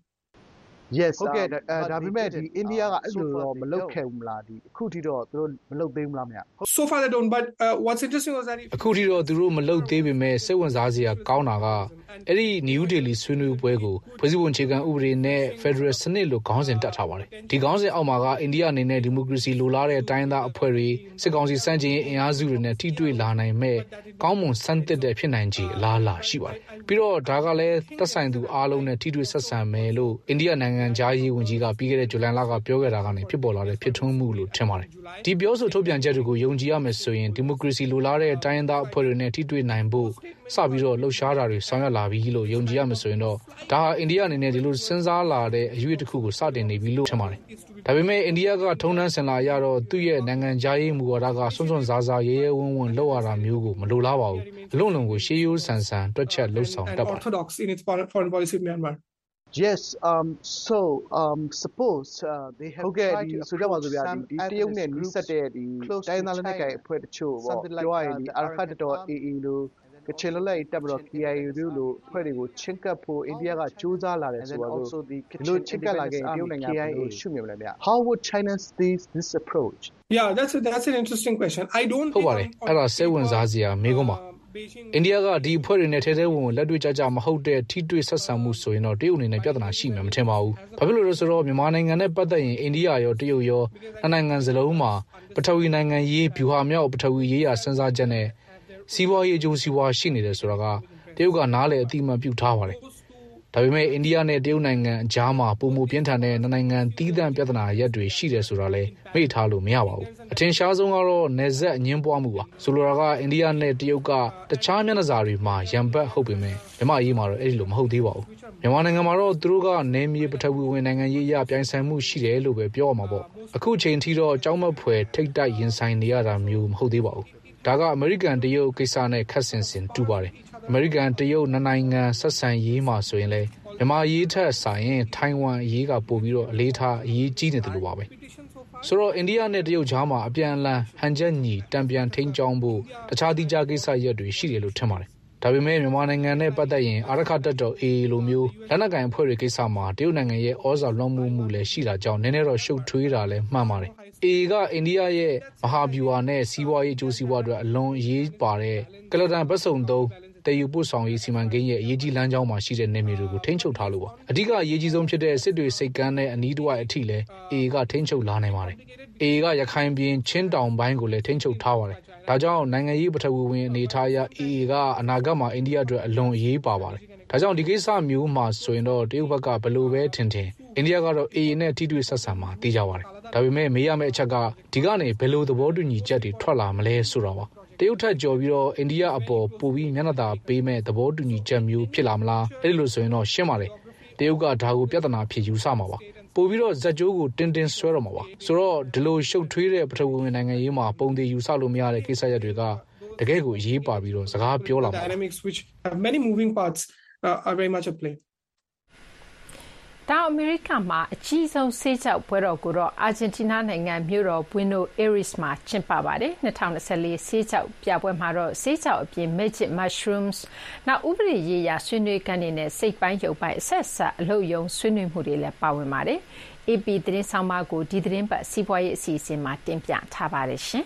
Yes ဟုတ်ကဲ့ဒါပေမဲ့ဒီအိန္ဒိယကအဲ့လိုတော့မလုပ်ခဲ့ဘူးမလားဒီအခုထိတော့သူတို့မလုပ်သေးဘူးလားမရ So far they don't but uh, what's interesting was that အခုထိတော့သူတို့မလုပ်သေးပေမဲ့စိတ်ဝင်စားစရာကောင်းတာကအဲ့ဒီ New Delhi ဆွေးနွေးပွဲကိုဖွဲ့စည်းပုံအခြေခံဥပဒေနဲ့ Federal စနစ်လို့ခေါင်းစဉ်တက်ထားပါတယ်ဒီခေါင်းစဉ်အောက်မှာကအိန္ဒိယအနေနဲ့ဒီမိုကရေစီလိုလားတဲ့တိုင်းသားအဖွဲ့တွေစစ်ကောင်စီစန့်ကျင်ရေးအင်အားစုတွေနဲ့ထိတွေ့လာနိုင်မဲ့ကောင်းမွန်စံတက်တဲ့ဖြစ်နိုင်ခြေအလားအလာရှိပါတယ်ပြီးတော့ဒါကလည်းသက်ဆိုင်သူအားလုံးနဲ့ထိတွေ့ဆက်ဆံမယ်လို့အိန္ဒိယနိုင်ငံသားရေးဝန်ကြီးကပြီးခဲ့တဲ့ဇူလိုင်လကပြောခဲ့တာကနေဖြစ်ပေါ်လာတဲ့ဖြစ်ထွန်းမှုလို့ထင်ပါတယ်ဒီပြောဆိုထုတ်ပြန်ချက်တွေကိုယုံကြည်ရမယ်ဆိုရင်ဒီမိုကရေစီလိုလားတဲ့တိုင်းသားအဖွဲ့တွေနဲ့ထိတွေ့နိုင်ဖို့စပြီးတော့လှုပ်ရှားတာတွေဆောင်ရွက်လာပြီလို့ယုံကြည်ရမယ်ဆိုရင်တော့ဒါဟာအိန္ဒိယအနေနဲ့ဒီလိုစဉ်းစားလာတဲ့အရွေးတစ်ခုကိုစတင်နေပြီလို့ထင်ပါတယ်ဒါပေမဲ့အိန္ဒိယကထုံးတမ်းစင်လာရတော့သူ့ရဲ့နိုင်ငံသားရေးမူဝါဒကစွန့်စွန့်စားစားရဲရဲဝံ့ဝံ့လှုပ်ရတာမျိုးကိုမလိုလားပါဘူးအလုံးလုံးကိုရှေးရိုးဆန်ဆန်တွက်ချက်လှုပ်ဆောင်တတ်ပါတယ် Orthodox in its foreign policy of Myanmar Yes um so um suppose uh, they have tried to ဆိုကြပါစို့ဗျာဒီတရုတ်နဲ့နီးစပ်တဲ့ဒီတိုင်းသားလက်နက်ကိုင်အဖွဲ့တချို့ပေါ့ပြောရရင်ဒီ Arafat တော် A A လို့ကချင်လွတ်လပ်ရေးတပ်မတော် K I A တို့လိုအဖွဲ့တွေကိုချင်းကပ်ဖို့အိန္ဒိယကကြိုးစားလာတယ်ဆိုတော့ဒီလိုချင်းကပ်လာခဲ့တရုတ်နိုင်ငံကိုရှုမြင်မလဲဗျ How would China see this approach Yeah that's a, that's an interesting question I don't ဟုတ်ပါတယ်အဲ့ဒါစိတ်ဝင်စားစရာမေးခွန်းပါအိန္ဒိယကဒီအဖွဲ့တွေနဲ့ထဲထဲဝင်ဝင်လက်တွေ့ကြကြမဟုတ်တဲ့ထိတွေ့ဆက်ဆံမှုဆိုရင်တော့တရုတ်အနေနဲ့ပြဿနာရှိမှာမထင်ပါဘူး။ဘာဖြစ်လို့လဲဆိုတော့မြန်မာနိုင်ငံနဲ့ပတ်သက်ရင်အိန္ဒိယရောတရုတ်ရောနိုင်ငံစလုံးမှာပထဝီနိုင်ငံရေးဗျူဟာမြောက်ပထဝီရေးရာစဉ်းစားချက်နဲ့စီးပွားရေးအကျိုးစီးပွားရှိနေတယ်ဆိုတာကတရုတ်ကနားလည်အတိအမှန်ပြုထားပါတယ်။ဒါပေမဲ့အိန္ဒိယနဲ့တရုတ်နိုင်ငံအကြားမှာပုံမှုပြင်းထန်တဲ့နိုင်ငံသီးသန့်ပြဿနာရပ်တွေရှိတယ်ဆိုတာလည်းမေ့ထားလို့မရပါဘူး။အထင်ရှားဆုံးကတော့နယ်စပ်အငင်းပွားမှုပါ။ဆိုလိုတာကအိန္ဒိယနဲ့တရုတ်ကတခြားမျက်နှာစာတွေမှာရန်ဘက်ဟုတ်ပေမဲ့မြန်မာအရေးမှာတော့အဲ့ဒီလိုမဟုတ်သေးပါဘူး။မြန်မာနိုင်ငံမှာတော့သူတို့ကနေမြေပထဝီဝင်နိုင်ငံရေးအပြိုင်ဆိုင်မှုရှိတယ်လို့ပဲပြောရမှာပေါ့။အခုချိန်ထိတော့ကြောင်းမဖွယ်ထိတ်တိုက်ရင်ဆိုင်နေရတာမျိုးမဟုတ်သေးပါဘူး။ဒါကအမေရိကန်တရုတ်ကိစ္စနဲ့ခက်ဆင်ဆင်တူပါတယ်။အမေရိကန်တရုတ်နိုင်ငံဆက်ဆံရေးမှာဆိုရင်လည်းမြန်မာရေးထက်ဆိုင်ရင်ထိုင်ဝမ်အရေးကပို့ပြီးတော့အလေးထားအရေးကြီးနေတယ်လို့ပါပဲဆိုတော့အိန္ဒိယနဲ့တရုတ်ကြားမှာအပြန်အလှန်ဟန်ချက်ညီတံပြန်ထိန်းချောင်းဖို့တခြားတိကျကိစ္စရပ်တွေရှိတယ်လို့ထင်ပါတယ်ဒါပေမဲ့မြန်မာနိုင်ငံနဲ့ပတ်သက်ရင်အာရခတပ်တော် A A လိုမျိုးလက်နက်ကိုင်အဖွဲ့တွေကိစ္စမှာတရုတ်နိုင်ငံရဲ့ဩဇာလွှမ်းမိုးမှုလည်းရှိတာကြောင့်နည်းနည်းတော့ရှုပ်ထွေးတာလည်းမှန်ပါတယ် A A ကအိန္ဒိယရဲ့မဟာဗျူဟာနဲ့စီးပွားရေးအကျိုးစီးပွားတွေအလွန်အရေးပါတဲ့ကလတန်ဘတ်စုံသုံးတည်ယူပို့ဆောင်ရေးစီမံကိန်းရဲ့အရေးကြီးလမ်းကြောင်းမှာရှိတဲ့နေမြေတွေကိုထိန်းချုပ်ထားလို့ပါအဓိကအရေးကြီးဆုံးဖြစ်တဲ့စစ်တွေစိတ်ကမ်းနဲ့အနီးတစ်ဝိုက်အထိလည်း A A ကထိန်းချုပ်လာနိုင်ပါတယ် A A ကရခိုင်ပြည်ချင်းတောင်ပိုင်းကိုလည်းထိန်းချုပ်ထားပါတယ်ဒါကြောင့်နိုင်ငံရေးပထဝီဝင်အနေထားအရ A A ကအနာဂတ်မှာအိန္ဒိယအတွက်အလွန်အရေးပါပါတယ်ဒါကြောင့်ဒီကိစ္စမျိုးမှာဆိုရင်တော့တရုတ်ဘက်ကဘယ်လိုပဲထင်ထင်အိန္ဒိယကတော့ A A နဲ့ထိတွေ့ဆက်ဆံမှာသိကြပါတယ်ဒါပေမဲ့မေးရမယ့်အချက်ကဒီကနေဘယ်လိုသဘောတူညီချက်တွေထွက်လာမလဲဆိုတာပါတရုတ်ထက်ကြော်ပြီးတော့အိန္ဒိယအပေါ်ပိုပြီးမျက်နှာသာပေးမဲ့သဘောတူညီချက်မျိုးဖြစ်လာမလားအဲ့လိုဆိုရင်တော့ရှင်းပါတယ်တရုတ်ကဒါကိုပြဿနာဖြစ်ယူဆမှာပါပိုပြီးတော့ဇက်ကျိုးကိုတင်းတင်းဆွဲတော့မှာပါဆိုတော့ဒီလိုရှုပ်ထွေးတဲ့ပထဝီဝင်နိုင်ငံရေးမှာပုံသေးယူဆလို့မရတဲ့ကိစ္စရပ်တွေကတကယ်ကိုအရေးပါပြီးတော့စကားပြောလာမှာ dynamics which have many moving parts uh, are very much at play တောင်အမေရိကမှာအကြီးဆုံးဆေးကြောက်ပွဲတော်ကိုတော့အာဂျင်တီးနားနိုင်ငံမြို့တော်ဘွေနိုအေရစ်မှာကျင်းပပါတယ်၂၀၂၄ဆေးကြောက်ပြပွဲမှာတော့ဆေးကြောက်အပြင် magic mushrooms နောက်ဥပဒေရေးရာဆွေးနွေးကန်နေတဲ့စိတ်ပိုင်းရုပ်ပိုင်းအဆက်ဆက်အလုပ်ယုံဆွေးနွေးမှုတွေလည်းပါဝင်ပါတယ် A P သတင်းဆောင်မကိုဒီသတင်းပတ်စီးပွားရေးအစီအစဉ်မှာတင်ပြထားပါတယ်ရှင်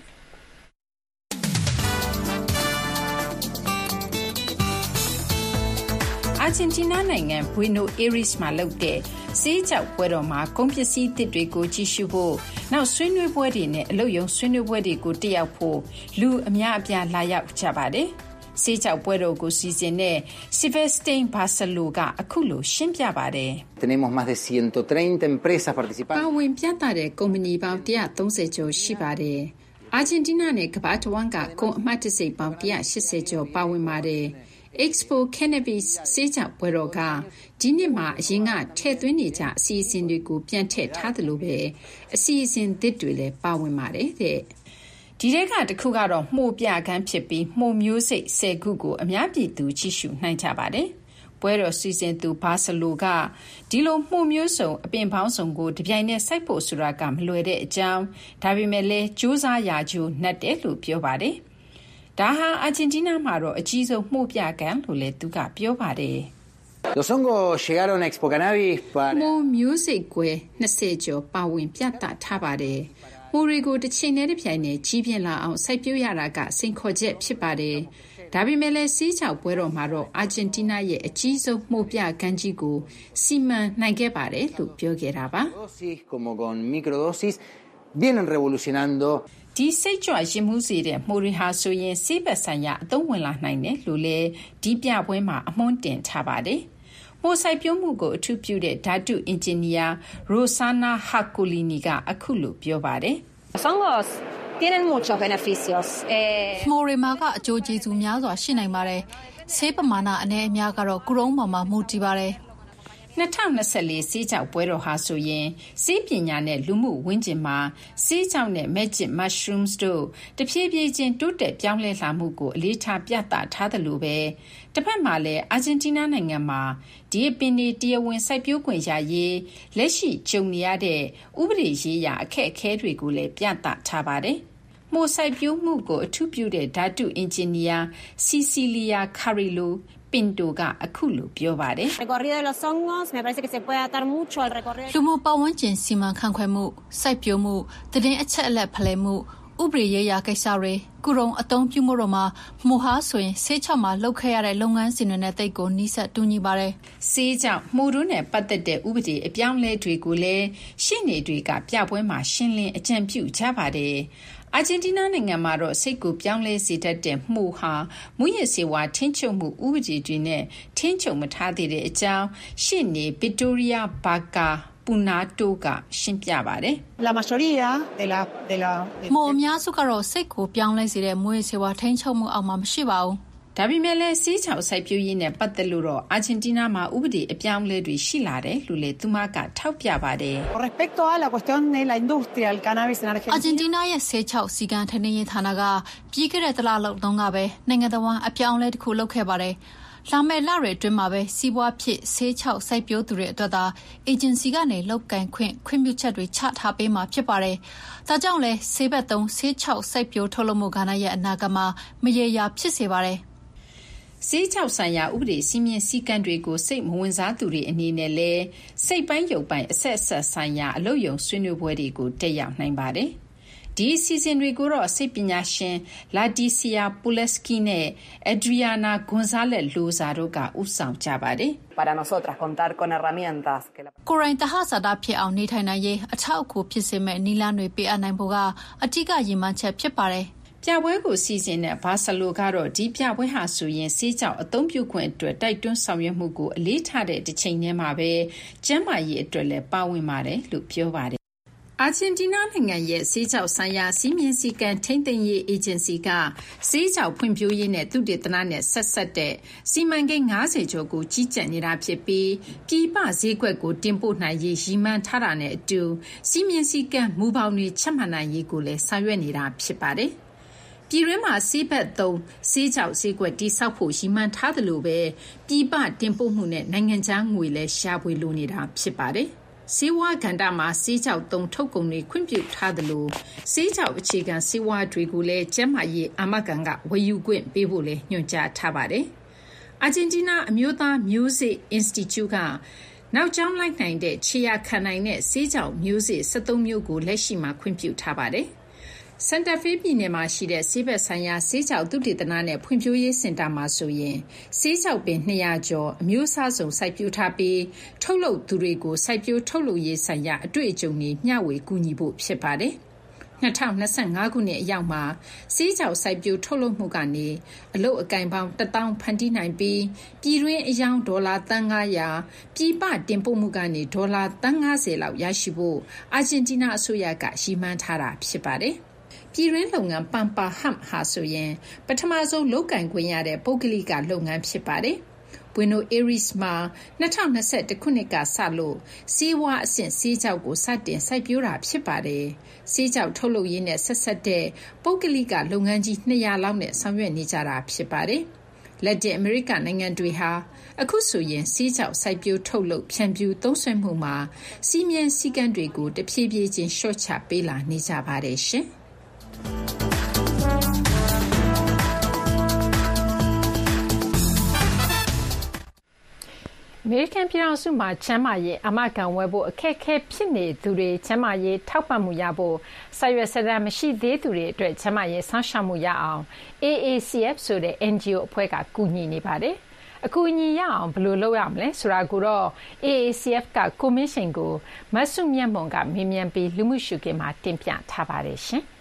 အာဂျင်တီးနားနိုင်ငံဘွေနိုအေရစ်မှာလုပ်တဲ့ဆေးကြောက်ပွဲတော်မှာကုန်ပစ္စည်းသစ်တွေကိုကြည့်ရှုဖို့နောက်ဆွေးနွေးပွဲတွေနဲ့အလုပ်ရုံဆွေးနွေးပွဲတွေကိုတက်ရောက်ဖို့လူအများအပြားလာရောက်ကြပါတယ်ဆေးကြောက်ပွဲတော်ကိုစီစဉ်တဲ့ Silverstein Barcelo ကအခုလိုရှင်းပြပါတယ်။ Tenemos más de ciento treinta empresas participantes. ပါဝင်ပြသတဲ့ကုမ္ပဏီပေါင်းone hundred thirtyကျော်ရှိပါတယ်။ အာဂျင်တီးနားနဲ့ကမ္ဘာတဝန်းကကုန်အမှတ်တံဆိပ်ပေါင်းone hundred eightyကျော်ပါဝင်ပါတယ်။ Expo Cannabis ဆေးကြောက်ပွဲတော်ကဒီနှစ်မှာအရင်ကထည့်သွင်းနေကြအစီအစဉ်တွေကိုပြန်ထည့်ထားသလိုပဲအစီအစဉ်သစ်တွေလည်းပါဝင်ပါတယ်တဲ့။ဒီထဲကတစ်ခုကတော့မှုပြခန်းဖြစ်ပြီးမှုမျိုးစိတ်tenခုကိုအများပြည်သူကြည့်ရှုနိုင်ကြပါတယ်။ပွဲတော်စီစဉ်သူဘာဆလိုကဒီလိုမှုမျိုးစုံအပင်ပေါင်းစုံကိုတပြိုင်နက်စိုက်ဖို့ဆိုတာကမလွယ်တဲ့အကြောင်းဒါပေမဲ့လည်းစူးစမ်းရာကျိုးနှက်တယ်လို့ပြောပါတယ်။ဒါဟာအာဂျင်တီးနားမှာတော့အကြီးဆုံးမှုပြခန်းလို့လည်းသူကပြောပါတယ်။ Los hongos llegaron a Expo Cannabis para မှုမျိုးစိတ်ကွယ်twentyကျော်ပါဝင်ပြသထားပါတယ်။မှုတွေကိုတစ်ချိန်နဲ့တစ်ပြိုင်နက်ကြီးပြင်းလာအောင်စိုက်ပျိုးရတာကစိန်ခေါ်ချက်ဖြစ်ပါတယ်။ဒါပေမဲ့လည်းဆေးချောက်ပွဲတော်မှာတော့အာဂျင်တီးနားရဲ့အကြီးဆုံးမှုပြကန်းကြီးကိုစီမံနိုင်ခဲ့ပါတယ်လို့ပြောခဲ့တာပါ။ como con microdosis vienen revolucionando ဒီစိတ်ကြွရင်မှုစေတဲ့မှုတွေဟာဆိုရင်ဆေးဘက်ဆိုင်ရာအသုံးဝင်လာနိုင်တယ်လို့လည်းဒီပြပွဲမှာအမွှန်းတင်ထားပါတယ်။မိုးဆိုင်ပြုံးမှုကိုအထူးပြုတဲ့ဓာတုအင်ဂျင်နီယာရိုဆာနာဟာကိုလီနီကအခုလိုပြောပါတယ်။ Hongos tienen muchos beneficios. မိုးရီမာကအကျိုးကျေးဇူးများစွာရှိနိုင်ပါတယ်။ဆေးပမာဏအနေအများကတော့ကုရုံးပေါ်မှာမူတည်ပါတယ်။ twenty twenty-fourဆေးကြောက်ပွဲတော်ဟာဆိုရင်ဆေးပညာနဲ့လူမှုဝန်းကျင်မှာဆေးကြောက်နဲ့ magic mushrooms တို့တဖြည်းဖြည်းချင်းတိုးတက်ပြောင်းလဲလာမှုကိုအလေးထားပြသထားသလိုပဲတစ်ဖက်မှာလည်းအာဂျင်တီးနားနိုင်ငံမှာဒီအပင်တွေတရားဝင်စိုက်ပျိုးခွင့်ရရေးလက်ရှိကြုံနေရတဲ့ဥပဒေရေးရာအခက်အခဲတွေကိုလည်းပြသထားပါတယ်။မိုးစိုက်ပျိုးမှုကိုအထူးပြုတဲ့ဓာတုအင်ဂျင်နီယာစီစီလီယာကာရီလိုပင်တိုကအခုလိုပြောပါတယ်။ recorrido de los hongos me parece que se puede adaptar mucho al recorrido လူမှုပတ်ဝန်းကျင်စီမံခန့်ခွဲမှုစိုက်ပျိုးမှုတည်င်းအချက်အလက်ဖလှယ်မှုဥပဒေရေးရာကိစ္စတွေကုရုံအသုံးပြုမှုတို့မှာမိုဟာဆိုရင်ဆေးချောက်မှာလှုပ်ခဲရတဲ့လုပ်ငန်းစဉ်တွေနဲ့တိတ်ကိုနှိစက်တူညီပါတယ်။ဆေးကြောင့်မှုတို့နဲ့ပတ်သက်တဲ့ဥပဒေအပြောင်းလဲတွေကိုလည်းရှင်းနေတွေကပြပွဲမှာရှင်းလင်းအကြံပြုကြပါတယ်။အာဂျင်တီးနားနိုင်ငံမှာတော့စိတ်ကိုပြောင်းလဲစေတတ်တဲ့မှုဟာမူရစ်စေဝါထင်းချုပ်မှုဥပဒေတွေနဲ့ထင်းချုပ်မထားသေးတဲ့အကြောင်းရှင်းနေဗစ်တိုးရီယာဘာကာပူနာတိုကရှင်းပြပါတယ် La mayoría de la de la မို့အများစုကတော့စိတ်ကိုပြောင်းလဲစေတဲ့မူရစ်စေဝါထင်းချုပ်မှုအောက်မှာမရှိပါဘူးဒါပေမဲ့လည်းဆေးချောက်စိုက်ပျိုးရေးနဲ့ပတ်သက်လို့တော့အာဂျင်တီးနားမှာဥပဒေအပြောင်းအလဲတွေရှိလာတယ်လို့လည်းသူမကထောက်ပြပါတယ် Respecto a la cuestión de la industria del cannabis en Argentina အာဂျင်တီးနားရဲ့ဆေးချောက်စီကံထနေရေးဌာနကပြီးခဲ့တဲ့တလလောက်တုန်းကပဲနိုင်ငံတော်ဝန်အပြောင်းအလဲတစ်ခုလုပ်ခဲ့ပါတယ်လာမယ့်လတွေအတွင်းမှာပဲစီးပွားဖြစ်ဆေးချောက်စိုက်ပျိုးသူတွေအတွက်သာအေဂျင်စီကနေလောက်ကင်ခွင့်ခွင့်ပြုချက်တွေချထားပေးမှာဖြစ်ပါတယ်။ဒါကြောင့်လဲဆေးဘက်သုံးဆေးချောက်စိုက်ပျိုးထုတ်လုပ်မှုကဏ္ဍရဲ့အနာဂတ်မှာမရေရာဖြစ်စေပါတယ်။ဆေးချောက်ဆိုင်ရာဥပဒေစည်းမျဉ်းစည်းကမ်းတွေကိုစိတ်မဝင်စားသူတွေအနေနဲ့လည်းစိတ်ပိုင်းရုပ်ပိုင်းအဆက်အဆက်ဆိုင်ရာအလုပ်ယုံဆွေးနွေးပွဲတွေကိုတက်ရောက်နိုင်ပါတယ်။ဒီစီစဉ်တွေကိုတော့စိတ်ပညာရှင်လာဒီစီယာပူလက်စကီနဲ့အဒရီယာနာဂွန်ဇာလက်လိုဇာတို့ကဦးဆောင်ကြပါတယ် Para nosotras contar con herramientas que la ကိုရိုင်းတဟဆာတာဖြစ်အောင်နေထိုင်နိုင်ရေးအထောက်အကူဖြစ်စေမဲ့နီလာတွေပေးအပ်နိုင်ဖို့ကအထူးရည်မှန်းချက်ဖြစ်ပါတယ်ပြပွဲကိုစီစဉ်တဲ့ဘာဆလိုကတော့ဒီပြပွဲဟာဆိုရင်ဆေးကြောက်အသုံးပြုခွင့်အတွက်တိုက်တွန်းဆောင်ရွက်မှုကိုအလေးထားတဲ့တစ်ချိန်တည်းမှာပဲကျန်းမာရေးအတွက်လည်းပါဝင်ပါတယ်လို့ပြောပါတယ်အာဂျင်တီးနားနိုင်ငံရဲ့ဆေးကြောက်ဆိုင်ရာစီးမြင်စည်းကမ်းထိန်းသိမ်းရေးအေဂျင်စီကဆေးကြောက်ဖွံ့ဖြိုးရေးနဲ့သုတေသနနဲ့ဆက်ဆက်တဲ့စီမံကိန်းfiftyကျော်ကိုကြီးကြပ်နေတာဖြစ်ပြီးပြည်ပဈေးကွက်ကိုတင်ပို့နိုင်ရေးရည်မှန်းထားတာနဲ့အတူစီးမြင်စည်းကမ်းမူပေါင်းတွေချမှတ်နိုင်ရေးကိုလည်းဆောင်ရွက်နေတာဖြစ်ပါတယ်ပြည်တွင်းမှာဆေးဘက်သုံးဆေးကြောက်ဆေးကွက်တိဆောက်ဖို့ရည်မှန်းထားသလိုပဲပြည်ပတင်ပို့မှုနဲ့နိုင်ငံခြားငွေလည်းရှာဖွေလိုနေတာဖြစ်ပါတယ်ဆေးဝါးကဏ္ဍမှာဆေးကြောက်သုံးထုတ်ကုန်တွေခွင့်ပြုထားသလိုဆေးကြောက်အခြေခံဆေးဝါးတွေကိုလည်းကျန်းမာရေးအာမခံကဝယ်ယူခွင့်ပေးဖို့လည်းညွှန်ကြားထားပါတယ်အာဂျင်တီးနားအမျိုးသားမျိုးစေ့အင်စတီကျူကနောက်ကျောင်းလိုက်နိုင်တဲ့ခြေရာခံနိုင်တဲ့ဆေးကြောက်မျိုးစေ့seventeenမျိုးကိုလက်ရှိမှာခွင့်ပြုထားပါတယ်စန်တာဖေးပြည်နယ်မှာရှိတဲ့ဆေးဘက်ဆိုင်ရာဆေးကြောက်သုတေသနနဲ့ဖွံ့ဖြိုးရေးစင်တာမှာဆိုရင်ဆေးကြောက်ပင်two hundredကျော်အမျိုးအစားစုံစိုက်ပျိုးထားပြီးထုတ်လုပ်သူတွေကိုစိုက်ပျိုးထုတ်လုပ်ရေးဆိုင်ရာအတွေ့အကြုံတွေမျှဝေကူညီဖို့ဖြစ်ပါတယ်။၂၀၂၅ ခုနှစ်အရောက်မှာဆေးကြောင့်စိုက်ပျိုးထုတ်လုပ်မှုကနေအလုပ်အကိုင်ပေါင်းတစ်သောင်းဖန်တီးနိုင်ပြီးပြည်တွင်းအယောင်းဒေါ်လာသန်း၅၀၀ပြည်ပတင်ပို့မှုကနေဒေါ်လာသန်း၅၀လောက်ရရှိဖို့အာဂျင်တီးနားအစိုးရကရည်မှန်းထားတာဖြစ်ပါတယ်။ပြည်တွင်းလုပ်ငန်းပန်ပါဟမ်ဟာဆိုရင်ပထမဆုံးလုပ်ကိုင်ခွင့်ရတဲ့ပုဂ္ဂလိကလုပ်ငန်းဖြစ်ပါတယ်။ Buenos Aires မှာ၂၀၂၁ခုနှစ်ကစလို့ဆေးဝါးအဆင့်ဆေးကြောက်ကိုစတင်စိုက်ပျိုးတာဖြစ်ပါတယ်။ဆေးကြောက်ထုတ်လုပ်ရေးနဲ့ဆက်ဆက်တဲ့ပုဂ္ဂလိကလုပ်ငန်းကြီး၂၀၀လောက်နဲ့ဆောင်ရွက်နေကြတာဖြစ်ပါတယ်။လက်တင်အမေရိကနိုင်ငံတွေဟာအခုဆိုရင်ဆေးကြောက်စိုက်ပျိုးထုတ်လုပ်ဖြန့်ဖြူးသုံးစွဲမှုမှာစီးမြန်းစည်းကမ်းတွေကိုတဖြည်းဖြည်းချင်းလျှော့ချပေးလာနေကြပါတယ်ရှင်။အမေရိကန်ပြည်ထောင်စုမှာကျန်းမာရေးအာမခံဝယ်ဖို့အခက်အခဲဖြစ်နေသူတွေကျန်းမာရေးထောက်ပံ့မှုရဖို့စာရွက်စာတမ်းမရှိသေးသူတွေအတွက်ကျန်းမာရေးစောင့်ရှောက်မှုရအောင် A A C F ဆိုတဲ့ N G O အဖွဲ့ကကူညီနေပါတယ်။အကူအညီရအောင်ဘယ်လိုလုပ်ရမလဲဆိုတာကိုတော့ A A C F ကကိုမင်းရှင်ကိုမဆုမြတ်မွန်ကမေးမြန်းပြီးလူမှုရှုခင်းမှာတင်ပြထားပါတယ်ရှင်။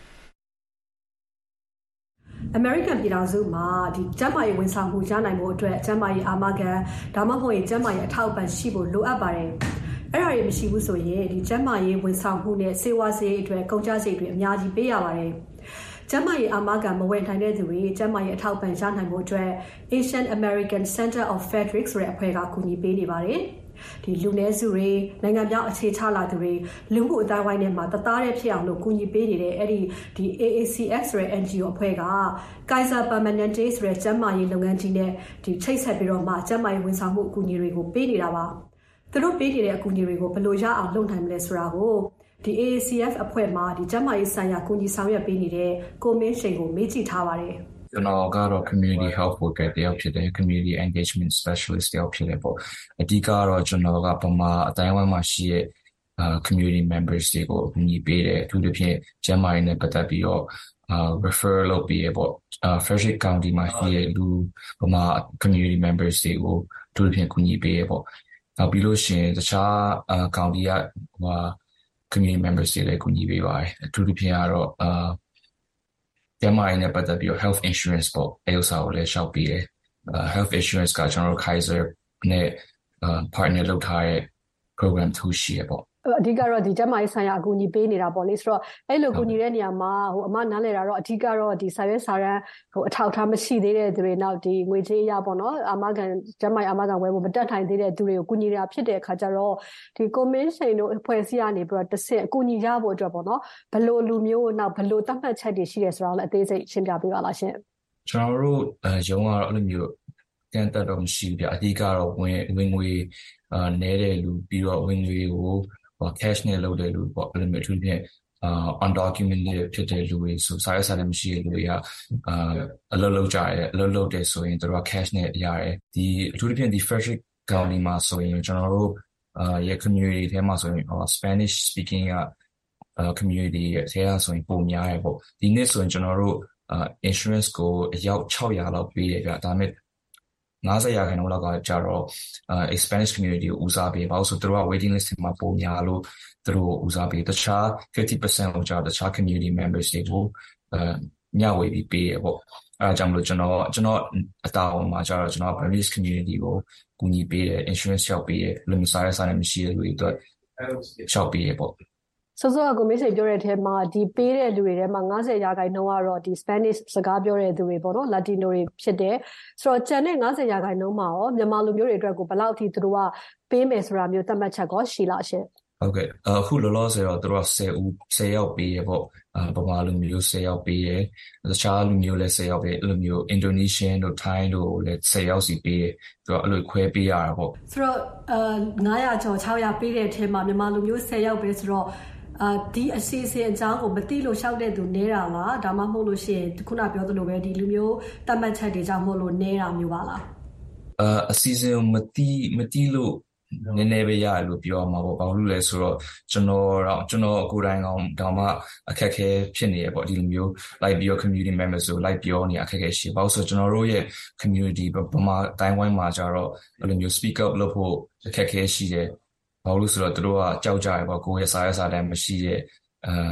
အမေရိကန်ပြည်ထောင်စုမှာဒီကျန်းမာရေးဝန်ဆောင်မှုရနိုင်မှုအတွက်ကျန်းမာရေးအာမခံဒါမှမဟုတ်ရင်ကျန်းမာရေးအထောက်အပံ့ရှိဖို့လိုအပ်ပါတယ်။အဲ့ဒါတွေမရှိဘူးဆိုရင်ဒီကျန်းမာရေးဝန်ဆောင်မှုနဲ့စေဝါစရိတ်အတွက်ကုန်ကျစရိတ်တွေအများကြီးပေးရပါတယ်။ကျန်းမာရေးအာမခံမဝယ်နိုင်တဲ့သူတွေကျန်းမာရေးအထောက်အပံ့ရနိုင်မှုအတွက် Asian American Center of Frederick ဆိုတဲ့အဖွဲ့ကကူညီပေးနေပါတယ်။ဒီလူနည်းစုတွေနိုင်ငံပြောင်းအခြေချလာသူတွေလူမှုအတိုင်းဝိုင်းထဲမှာတသားတည်းဖြစ်အောင်လို့ကူညီပေးနေတဲ့အဲ့ဒီဒီ A A C F ဆိုတဲ့ N G O အဖွဲ့က Kaiser Permanente ဆိုတဲ့ကျန်းမာရေးလုပ်ငန်းကြီးနဲ့ဒီချိတ်ဆက်ပြီးတော့မှကျန်းမာရေးဝန်ဆောင်မှုအကူအညီတွေကိုပေးနေတာပါသူတို့ပေးနေတဲ့အကူအညီတွေကိုဘယ်လိုရအောင်လုပ်နိုင်မလဲဆိုတာကိုဒီ A A C F အဖွဲ့မှာဒီကျန်းမာရေးဆိုင်ရာကူညီဆောင်ရွက်ပေးနေတဲ့ကိုမင်းရှိန်ကိုမေးကြည့်ထားပါတယ်ကျွန်တော်ကတော့ community health worker တယောက်ဖြစ်တယ် community engagement specialist တယောက်ဖြစ်တယ်ပေါ့အဓိကတော့ကျွန်တော်ကပမာအတိုင်းအဝိုင်းမှာရှိတဲ့ community members တွေကိုအကူအညီပေးတယ်အထူးသဖြင့်ကျန်းမာရေးနဲ့ပတ်သက်ပြီးတော့ refer လုပ်ပေးရပေါ့ Frederick County မှာရှိတဲ့လူပမာ community members တွေကိုအထူးသဖြင့်ကူညီပေးရပေါ့နောက်ပြီးလို့ရှိရင်တခြား county ကဟို community members တွေလည်းကူညီပေးပါတယ်အထူးသဖြင့်ကတော့ကျန်းမာရေးနဲ့ပတ်သက်ပြီးတော့ health insurance ပေါ့အဲဥစ္စာကိုလည်းရှောက်ပေးတယ် health insurance ကကျွန်တော်တို့ Kaiser နဲ့ partner လုပ်ထားတဲ့ program တစ်ခုရှိရပေါ့အဓိကတော့ဒီကျန်းမာရေးဆိုင်ရာအကူအညီပေးနေတာပေါ့လေဆိုတော့အဲ့လိုကူညီတဲ့နေရာမှာဟိုအမနားလည်တာတော့အဓိကတော့ဒီစာရွက်စာတမ်းဟိုအထောက်အထားမရှိသေးတဲ့သူတွေနောက်ဒီငွေကြေးရပေါ့နော်အာမခံကျန်းမာရေးအာမခံဝယ်ဖို့မတက်ထိုင်သေးတဲ့သူတွေကိုကူညီနေတာဖြစ်တဲ့အခါကျတော့ဒီကိုမင်းရှိန်တို့အဖွဲ့အစည်းကနေပြီးတော့တစ်ဆင့်အကူအညီရဖို့အတွက်ပေါ့နော်ဘယ်လိုလူမျိုးနောက်ဘယ်လိုသတ်မှတ်ချက်တွေရှိတယ်ဆိုတော့လည်းအသေးစိတ်ရှင်းပြပေးပါလားရှင်ကျွန်တော်တို့ရုံးကတော့အဲ့လိုမျိုးတန်တက်တော့မရှိဘူးပြအဓိကတော့ဝင်ဝင်ငွေအာနဲတဲ့လူပြီးတော့ဝင်ငွေကိုcash နဲ့လုပ်တဲ့လူပေါ့အဲ့လိုမျိုးအထူးဖြင့် undocumented ဖြစ်တဲ့လူတွေဆိုစာရေးစာလည်းမရှိတဲ့လူတွေကအာအလုပ်လုပ်ကြရတယ်အလုပ်လုပ်တယ်ဆိုရင်တို့က cash နဲ့ရတယ်ဒီအထူးသဖြင့်ဒီ Frederick County မှာဆိုရင်ကျွန်တော်တို့အာရဲ့ community ထဲမှာဆိုရင် Spanish speaking က community ရဲ့ထဲကဆိုရင်ပုံများရပေါ့ဒီနေ့ဆိုရင်ကျွန်တော်တို့ insurance ကိုအယောက်၆၀၀လောက်ပေးရပြဒါပေမဲ့ninetyရာခိုင်နှုန်းလောက်ကကြတော့ Spanish community ကိုဦးစားပေးပါဆိုတော့သူတို့က waiting list မှာပုံများလို့သူတို့ဦးစားပေးတခြားfifty percent ကိုကြတော့တခြား community members တွေကိုမျှဝေပြီးပေးရပေါ့အဲဒါကြောင့်မလို့ကျွန်တော်ကျွန်တော်အတာဝန်မှာကြတော့ကျွန်တော် Burmese community ကိုကူညီပေးတယ် insurance ရှောက်ပေးတယ်လူမျိုးစားရစားနဲ့မရှိတဲ့လူတွေအတွက်ရှောက်ပေးရပေါ့ဆိုဆိုကကိုမင်းစိန်ပြောတဲ့အထက်မှာဒီပေးတဲ့လူတွေထဲမှာninetyရာခိုင်နှုန်းကတော့ဒီ Spanish စကားပြောတဲ့သူတွေပေါ့နော် Latino တွေဖြစ်တယ်ဆိုတော့ကျန်တဲ့ninetyရာခိုင်နှုန်းမှာရောမြန်မာလူမျိုးတွေအတွက်ကိုဘယ်လောက်အထိသူတို့ကပေးမယ်ဆိုတာမျိုးသတ်မှတ်ချက်ကောရှိလားရှင်ဟုတ်ကဲ့အခုလောလောဆယ်တော့သူတို့ကtenဦးtenယောက်ပေးရပေါ့ဗမာလူမျိုးtenယောက်ပေးရတခြားလူမျိုးလည်းtenယောက်ပေးအဲ့လိုမျိုး Indonesian တို့ Thai တို့လည်းtenယောက်စီပေးရသူကအဲ့လိုခွဲပေးရတာပေါ့ဆိုတော့အာnine hundredကျော်six hundredပေးတဲ့အထက်မှာမြန်မာလူမျိုးtenယောက်ပဲဆိုတော့အာဒီအစီအစဉ်အကြောင်းကိုမသိလို့ရှောက်တဲ့သူနေတာလားဒါမှမဟုတ်လို့ရှိရင်ခုနပြောသလိုပဲဒီလူမျိုးတတ်မှတ်ချက်တွေကြောင့်မဟုတ်လို့နေတာမျိုးပါလားအာအစီအစဉ်မသိမသိလို့နည်းနည်းပဲရလို့ပြောမှာပေါ့ဘာလို့လဲဆိုတော့ကျွန်တော်တော့ကျွန်တော်ကိုယ်တိုင်ကောင်တောင်မှအခက်ခဲဖြစ်နေရပေါ့ဒီလိုမျိုး like ပြီးတော့ community members ဆို like ပြောနေအခက်ခဲရှိပါလို့ဆိုကျွန်တော်တို့ရဲ့ community ဗမာတိုင်းဝိုင်းမှာကြတော့အဲ့လိုမျိုး speak up လုပ်ဖို့အခက်ခဲရှိတယ်ဘာလို့ဆိုတော့သူတို့ကကြောက်ကြရပေါ့ကိုယ့်ရဲ့စာရေးစာတမ်းမရှိတဲ့အဲ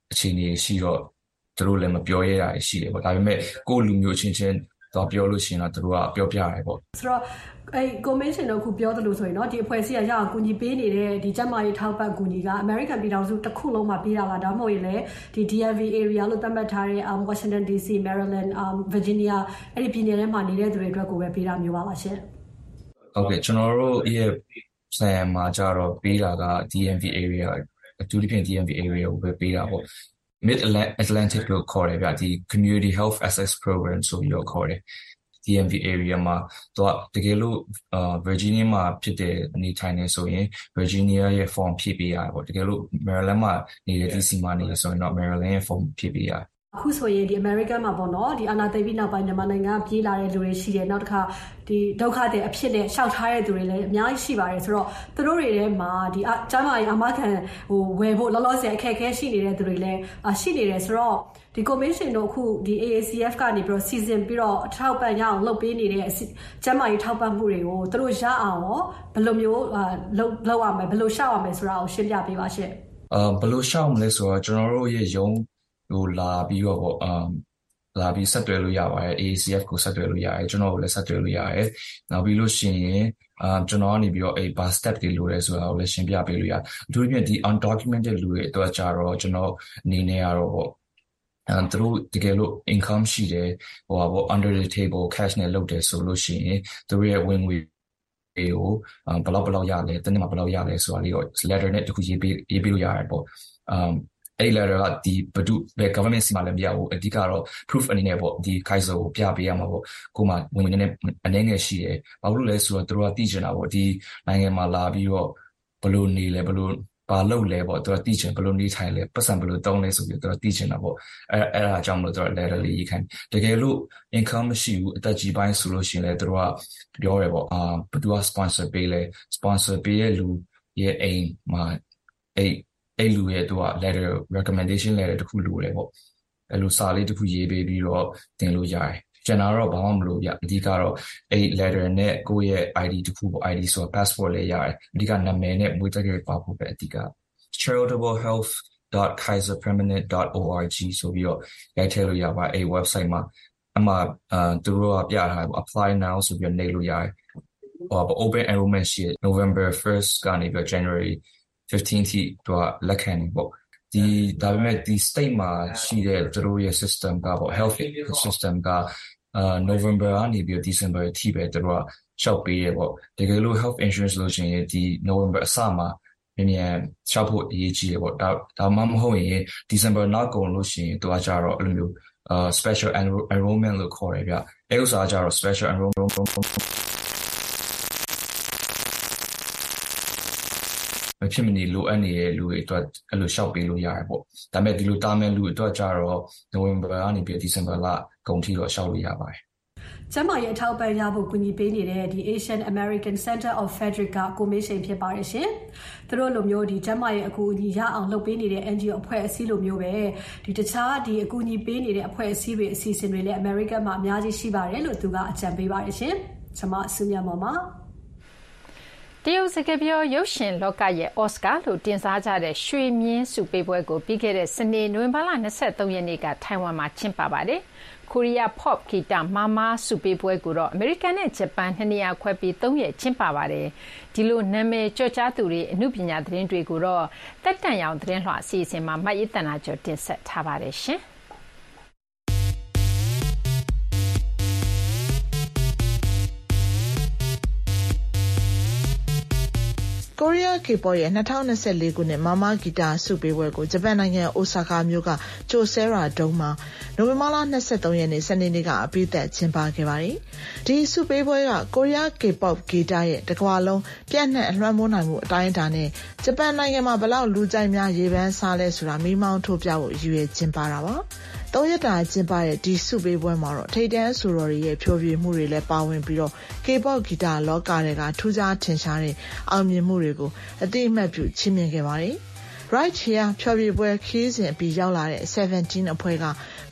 အခြေအနေရှိတော့သူတို့လည်းမပြောရတာရှိတယ်ပေါ့ဒါပေမဲ့ကိုယ့်လူမျိုးချင်းချင်းတော့ပြောလို့ရှိရင်တော့သူတို့ကပြောပြရတယ်ပေါ့ဆိုတော့အဲ commission တော့ခုပြောသလိုဆိုရင်တော့ဒီအဖွဲ့အစည်းကရအောင်ကူညီပေးနေတဲ့ဒီကျန်းမာရေးထောက်ပံ့ကူညီက American ပြည်ထောင်စုတစ်ခုလုံးမှာပေးတာလားဒါမှမဟုတ်ရင်လည်းဒီ D M V area လို့သတ်မှတ်ထားတဲ့ Washington D C Maryland Virginia အဲ့ဒီပြည်နယ်ထဲမှာနေတဲ့သူတွေအတွက်ကိုပဲပေးတာမျိုးပါလားရှင်ဟုတ်ကဲ့ကျွန်တော်တို့ရဲ့ဆိုင်ရာမှာကြတော့ပေးတာက D M V area အထူးသဖြင့် D M V area ကိုပဲပေးတာပေါ့Mid Atlantic လို့ခေါ်တယ်ဗျဒီ Community Health Access Program ဆိုပြီးတော့ခေါ်တယ် D M V area မှာတော့တကယ်လို့ Virginia မှာဖြစ်တဲ့အနေထိုင်နေဆိုရင် Virginia ရဲ့ form ဖြည့်ပေးရတယ်ပေါ့တကယ်လို့ Maryland မှာနေတဲ့ D C မှာနေဆိုရင်တော့ Maryland ရဲ့ form ဖြည့်ပေးရတယ်အခုဆိုရင်ဒီ American မှာပေါ့နော်ဒီအာဏာသိမ်းပြီးနောက်ပိုင်းမြန်မာနိုင်ငံပြေးလာတဲ့လူတွေရှိတယ်နောက်တစ်ခါဒီဒုက္ခတွေအဖြစ်နဲ့ရှောက်ထားတဲ့သူတွေလည်းအများကြီးရှိပါတယ်ဆိုတော့သူတို့တွေထဲမှာဒီကျမ်းမာရေးအမခံဟိုဝယ်ဖို့လောလောဆယ်အခက်အခဲရှိနေတဲ့သူတွေလည်းရှိနေတယ်ဆိုတော့ဒီ commission တို့အခုဒီ A A C F ကနေပြီးတော့စီစဉ်ပြီးတော့ထောက်ပံ့ရအောင်လုပ်ပေးနေတဲ့ကျမ်းမာရေးထောက်ပံ့မှုတွေကိုသူတို့ရအောင်ရောဘယ်လိုမျိုးလုပ်လုပ်ရမလဲဘယ်လိုရှောက်ရမလဲဆိုတာကိုရှင်းပြပေးပါရှင့်အာဘယ်လိုရှောက်မလဲဆိုတော့ကျွန်တော်တို့ရဲ့ယုံဟိုလာပြီးတော့ပေါ့အမ်လာပြီးဆက်သွယ်လို့ရပါတယ် A A C F ကိုဆက်သွယ်လို့ရတယ်ကျွန်တော်ကိုလည်းဆက်သွယ်လို့ရတယ်နောက်ပြီးလို့ရှိရင်အာကျွန်တော်ကနေပြီးတော့အဲ့ bar step တွေလိုရဲဆိုတာကိုလည်းရှင်းပြပေးလို့ရတယ်အထူးသဖြင့်ဒီ undocumented လူတွေအတွက်ကြတော့ကျွန်တော်အနေနဲ့ကတော့ပေါ့အဲသူတို့တကယ်လို့ income ရှိတယ်ဟိုပါပေါ့ under the table cash နဲ့လုပ်တယ်ဆိုလို့ရှိရင်သူတို့ရဲ့ဝင်ငွေတွေကိုဘယ်လောက်ဘယ်လောက်ရလဲတနေ့မှာဘယ်လောက်ရလဲဆိုတာလေးတော့ letter နဲ့တခုရေးပေးရေးပေးလို့ရတယ်ပေါ့အမ်အဲ့ letter ကဒီဘဒုဘယ် government စီမလည်းမရဘူးအဓိကတော့ proof အနေနဲ့ပေါ့ဒီ Kaiser ကိုပြပေးရမှာပေါ့ကိုမှဝင်ဝင်နဲ့အနေနဲ့ရှိတယ်ဘာလို့လဲဆိုတော့သူတို့ကသိချင်တာပေါ့ဒီနိုင်ငံမှာလာပြီးတော့ဘယ်လိုနေလဲဘယ်လိုဘာလုပ်လဲပေါ့သူကသိချင်ဘယ်လိုနေထိုင်လဲပတ်စံဘယ်လိုတောင်းလဲဆိုပြီးသူကသိချင်တာပေါ့အဲအဲ့ဒါကြောင့်မလို့သူက letter လေးရေးခိုင်းတကယ်လို့ income မရှိဘူးအသက်ကြီးပိုင်းဆိုလို့ရှိရင်လည်းသူတို့ကပြောရဲပေါ့အာဘယ်သူက sponsor ပေးလဲ sponsor ပေးရဲ့လူရဲ့အိမ်မှာအဲ့အဲ့လူရဲ့သူက letter recommendation letter တခုလိုတယ်ပေါ့အဲ့လိုစာလေးတခုရေးပေးပြီးတော့တင်လို့ရတယ်ကျွန်တော်တော့ဘာမှမလုပ်ရအဓိကတော့အဲ့ letter နဲ့ကိုယ့်ရဲ့ I D တခုပေါ့ I D ဆိုတော့ passport လည်းရတယ်အဓိကနာမည်နဲ့မွေးတက္ကရာပါဖို့ပဲအဓိက charitable health dot kaiser permanent dot org ဆိုပြီးတော့ရိုက်ထည့်လို့ရပါအဲ့ website မှာအမှအာသူတို့ကပြထားတယ် apply now ဆိုပြီးတော့နေလို့ရတယ်ဟော open enrollment ရှိ November first ကနေပြီး January fifteenth ထိတော့လက်ခံနေပေါ့ဒီဒါပေမဲ့ဒီ state မှာရှိတဲ့သူတို့ရဲ့ system ကပေါ့ health system ကအာ November ကနေပြီး December ထိပဲသူတို့ကရှောက်ပေးရပေါ့တကယ်လို့ health insurance လို့ရှိရင်ဒီ November အစမှာမြန်မြန်ရှောက်ဖို့အရေးကြီးတယ်ပေါ့ဒါဒါမှမဟုတ်ရင် December နောက်ကုန်လို့ရှိရင်သူကကြတော့အဲ့လိုမျိုးအာ special enrollment လို့ခေါ်တယ်ဗျအဲ့ဥစ္စာကြတော့ special enrollmentမဖြစ်မနေလိုအပ်နေတဲ့လူတွေအတွက်အဲ့လိုရှောက်ပေးလို့ရတယ်ပေါ့ဒါပေမဲ့ဒီလိုတာမယ်လူတွေအတွက်ကြတော့ November ကနေပြီး December လကုန်ထိတော့ရှောက်လို့ရပါတယ်ကျမရဲ့အထောက်ပံ့ရဖို့ကူညီပေးနေတဲ့ဒီ Asian American Center of Frederick ကကိုမေးရှင်ဖြစ်ပါတယ်ရှင်။သူတို့လိုမျိုးဒီကျမရဲ့အကူအညီရအောင်လုပ်ပေးနေတဲ့ N G O အဖွဲ့အစည်းလိုမျိုးပဲဒီတခြားဒီအကူအညီပေးနေတဲ့အဖွဲ့အစည်းတွေအစီအစဉ်တွေလည်း American မှာအများကြီးရှိပါတယ်လို့သူကအကြံပေးပါတယ်ရှင်။ကျွန်မအစုမြတ်မော်ပါတရုတ်စကားပြောရုပ်ရှင်လောကရဲ့အော်စကာလို့တင်စားကြတဲ့ရွှေမြင်းဆုပေးပွဲကိုပြီးခဲ့တဲ့စနေနိုဝင်ဘာလ၂၃ရက်နေ့ကထိုင်ဝမ်မှာကျင်းပပါတယ်။ကိုရီးယား pop ဂီတမာမာဆုပေးပွဲကိုတော့အမေရိကန်နဲ့ဂျပန်နှစ်နေရာခွဲပြီးသုံးရက်ကျင်းပပါတယ်။ဒီလိုနာမည်ကျော်ကြားသူတွေအမှုပညာသတင်းတွေကိုတော့တက်တန်ရောင်သတင်းလွှာအစီအစဉ်မှာမတ်ရတနာကျော်တင်ဆက်ထားပါတယ်ရှင်။ကိုရီးယား K-pop ရဲ့၂၀၂၄ခုနှစ်မာမာဂီတာဆုပေးပွဲကိုဂျပန်နိုင်ငံအိုဆာကာမြို့ကဂျိုဆဲရာဒုံမှာနိုဝင်ဘာလ၂၃ရက်နေ့စနေနေ့ကအပြီးသက်ကျင်းပခဲ့ပါတယ်။ဒီဆုပေးပွဲကကိုရီးယား K-pop ဂီတရဲ့တစ်ကမ္ဘာလုံးပြန့်နှံ့အလွှမ်းမိုးနိုင်မှုအတိုင်းအတာနဲ့ဂျပန်နိုင်ငံမှာဘယ်လောက်လူကြိုက်များရေပန်းစားလဲဆိုတာမိမောင်းထိုးပြဖို့ရည်ရွယ်ကျင်းပတာပါ။သုံးရက်တာကျင်းပတဲ့ဒီဆုပေးပွဲမှာတော့ထိပ်တန်းဆိုတော်တွေရဲ့ဖြိုပြမှုတွေလည်းပါဝင်ပြီးတော့ K-pop ဂီတလောကတွေကထူးခြားထင်ရှားတဲ့အောင်မြင်မှုတွေကိုအသိအမှတ်ပြုချီးမြှင့်ခဲ့ပါတယ်။ Right Here ဖြောပြပွဲခီးစဉ်အပြီးရောက်လာတဲ့seventeenအဖွဲ့ကကမ္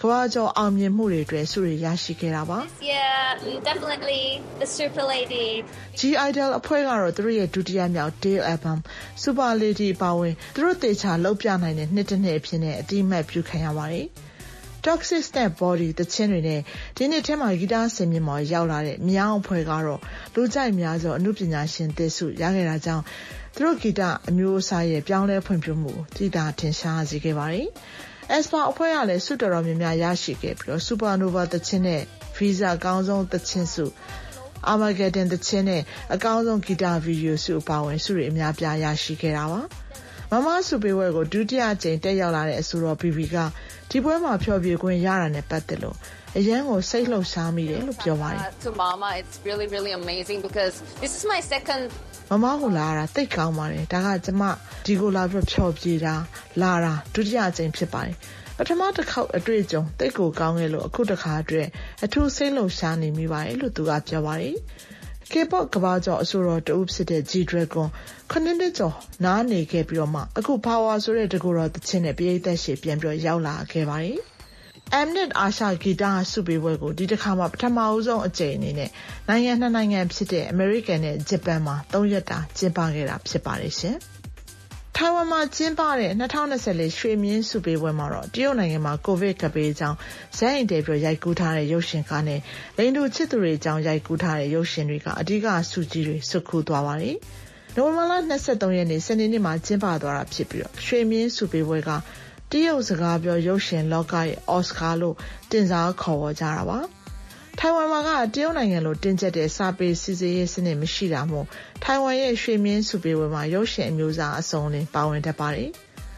ကမ္ဘာကျော်အောင်မြင်မှုတွေအတွက်ဆုတွေရရှိခဲ့တာပါ Yeah, definitely the Super Lady. G Idol အဖွဲ့ကတော့သူတို့ရဲ့ဒုတိယမြောက် Debut album Super Lady ပါဝင်သူတို့တေချာလှုပ်ပြနိုင်တဲ့နှစ်တစ်နှစ်အဖြစ်နဲ့အတိအမှတ်ပြုခံရပါတယ်Toxic Step Body တချင်းတွေနဲ့ဒီနေ့ထဲမှာဂီတဆင်မြင့်မော်ရောက်လာတဲ့မြောင်းအဖွဲ့ကတော့လူကြိုက်များစွာအမှုပညာရှင်သစ်စုရခဲ့တာကြောင့်သူတို့ဂီတအမျိုးအစားရဲ့ပြောင်းလဲဖွံ့ဖြိုးမှုတိတာထင်ရှားစေခဲ့ပါတယ်။ Aespa အဖွဲ့ကလည်းစုတော်တော်များများရရှိခဲ့ပြီးတော့ Supernova တချင်းနဲ့ Visa အကောင်းဆုံးတချင်းစု Armageddon တချင်းနဲ့အကောင်းဆုံးဂီတဗီဒီယိုစုအပါအဝင်စုတွေအများပြားရရှိခဲ့တာပါ။မမစုပေးဝဲကိုဒုတိယကြိမ်တက်ရောက်လာတဲ့အဆိုတော် ဘီ ဘီ ကဒီပွဲမှာဖျော်ဖြေခွင့်ရတာနဲ့ပတ်သက်လို့အရန်ကိုစိတ်လှုပ်ရှားမိတယ်လို့ပြောပါတယ် To Mama, it's really really amazing because this is my second မမကိုလာတာတိတ်ကောင်းပါတယ်ဒါကကျမဒီကိုလာပြီးဖျော်ဖြေတာလာတာဒုတိယကြိမ်ဖြစ်ပါတယ်ပထမတစ်ခေါက်အတွေ့အကြုံတိတ်ကိုကောင်းခဲ့လို့အခုတစ်ခါအတွက်အထူးစိတ်လှုပ်ရှားနေမိပါတယ်လို့သူကပြောပါတယ် K-pop ကမ္ဘာကျော်အဆိုတော်တဦးဖြစ်တဲ့ G-Dragon ခုနှစ်နှစ်ကျော်နားနေခဲ့ပြီးတော့မှအခု Power ဆိုတဲ့တကူတော်တချင်းနဲ့ပြည်သက်ရှည်ပြန်ပြီးရောက်လာခဲ့ပါတယ်။ Mnet အာရှဂီတဆုပေးပွဲကိုဒီတစ်ခါမှပထမအဆုံးအကြိမ်အနေနဲ့နိုင်ငံနှစ်နိုင်ငံဖြစ်တဲ့ American နဲ့ Japan မှာသုံးရက်တာကျင်းပခဲ့တာဖြစ်ပါတယ်ရှင်။ထိုင်ဝမ်မှာကျင်းပတဲ့၂၀၂၄ရွှေမြင်းဆုပေးပွဲမှာတော့တရုတ်နိုင်ငံမှာကိုဗစ်ကပ်ဘေးကြောင့်ဇက်အိမ်တဲပြရိုက်ကူးထားတဲ့ရုပ်ရှင်ကားနဲ့လိင်တူချစ်သူတွေအကြောင်းရိုက်ကူးထားတဲ့ရုပ်ရှင်တွေကအဓိကဆုကြီးတွေဆွတ်ခူးသွားပါတယ်။နိုဝင်ဘာလ၂၃ရက်နေ့စနေနေ့မှာကျင်းပသွားတာဖြစ်ပြီးတော့ရွှေမြင်းဆုပေးပွဲကတရုတ်စကားပြောရုပ်ရှင်လောကရဲ့အော်စကာလို့တင်စားခေါ်ဝေါ်ကြတာပါထိုင်ဝမ်မှာကတရုတ်နိုင်ငံလိုတင်ကျက်တဲ့စာပေစီစီရေးစနစ်မရှိတာမို့ထိုင်ဝမ်ရဲ့ရွှေမြင်းဆုပေးပွဲမှာရုပ်ရှင်အမျိုးအစားအစုံနဲ့ပါဝင်တတ်ပါတယ်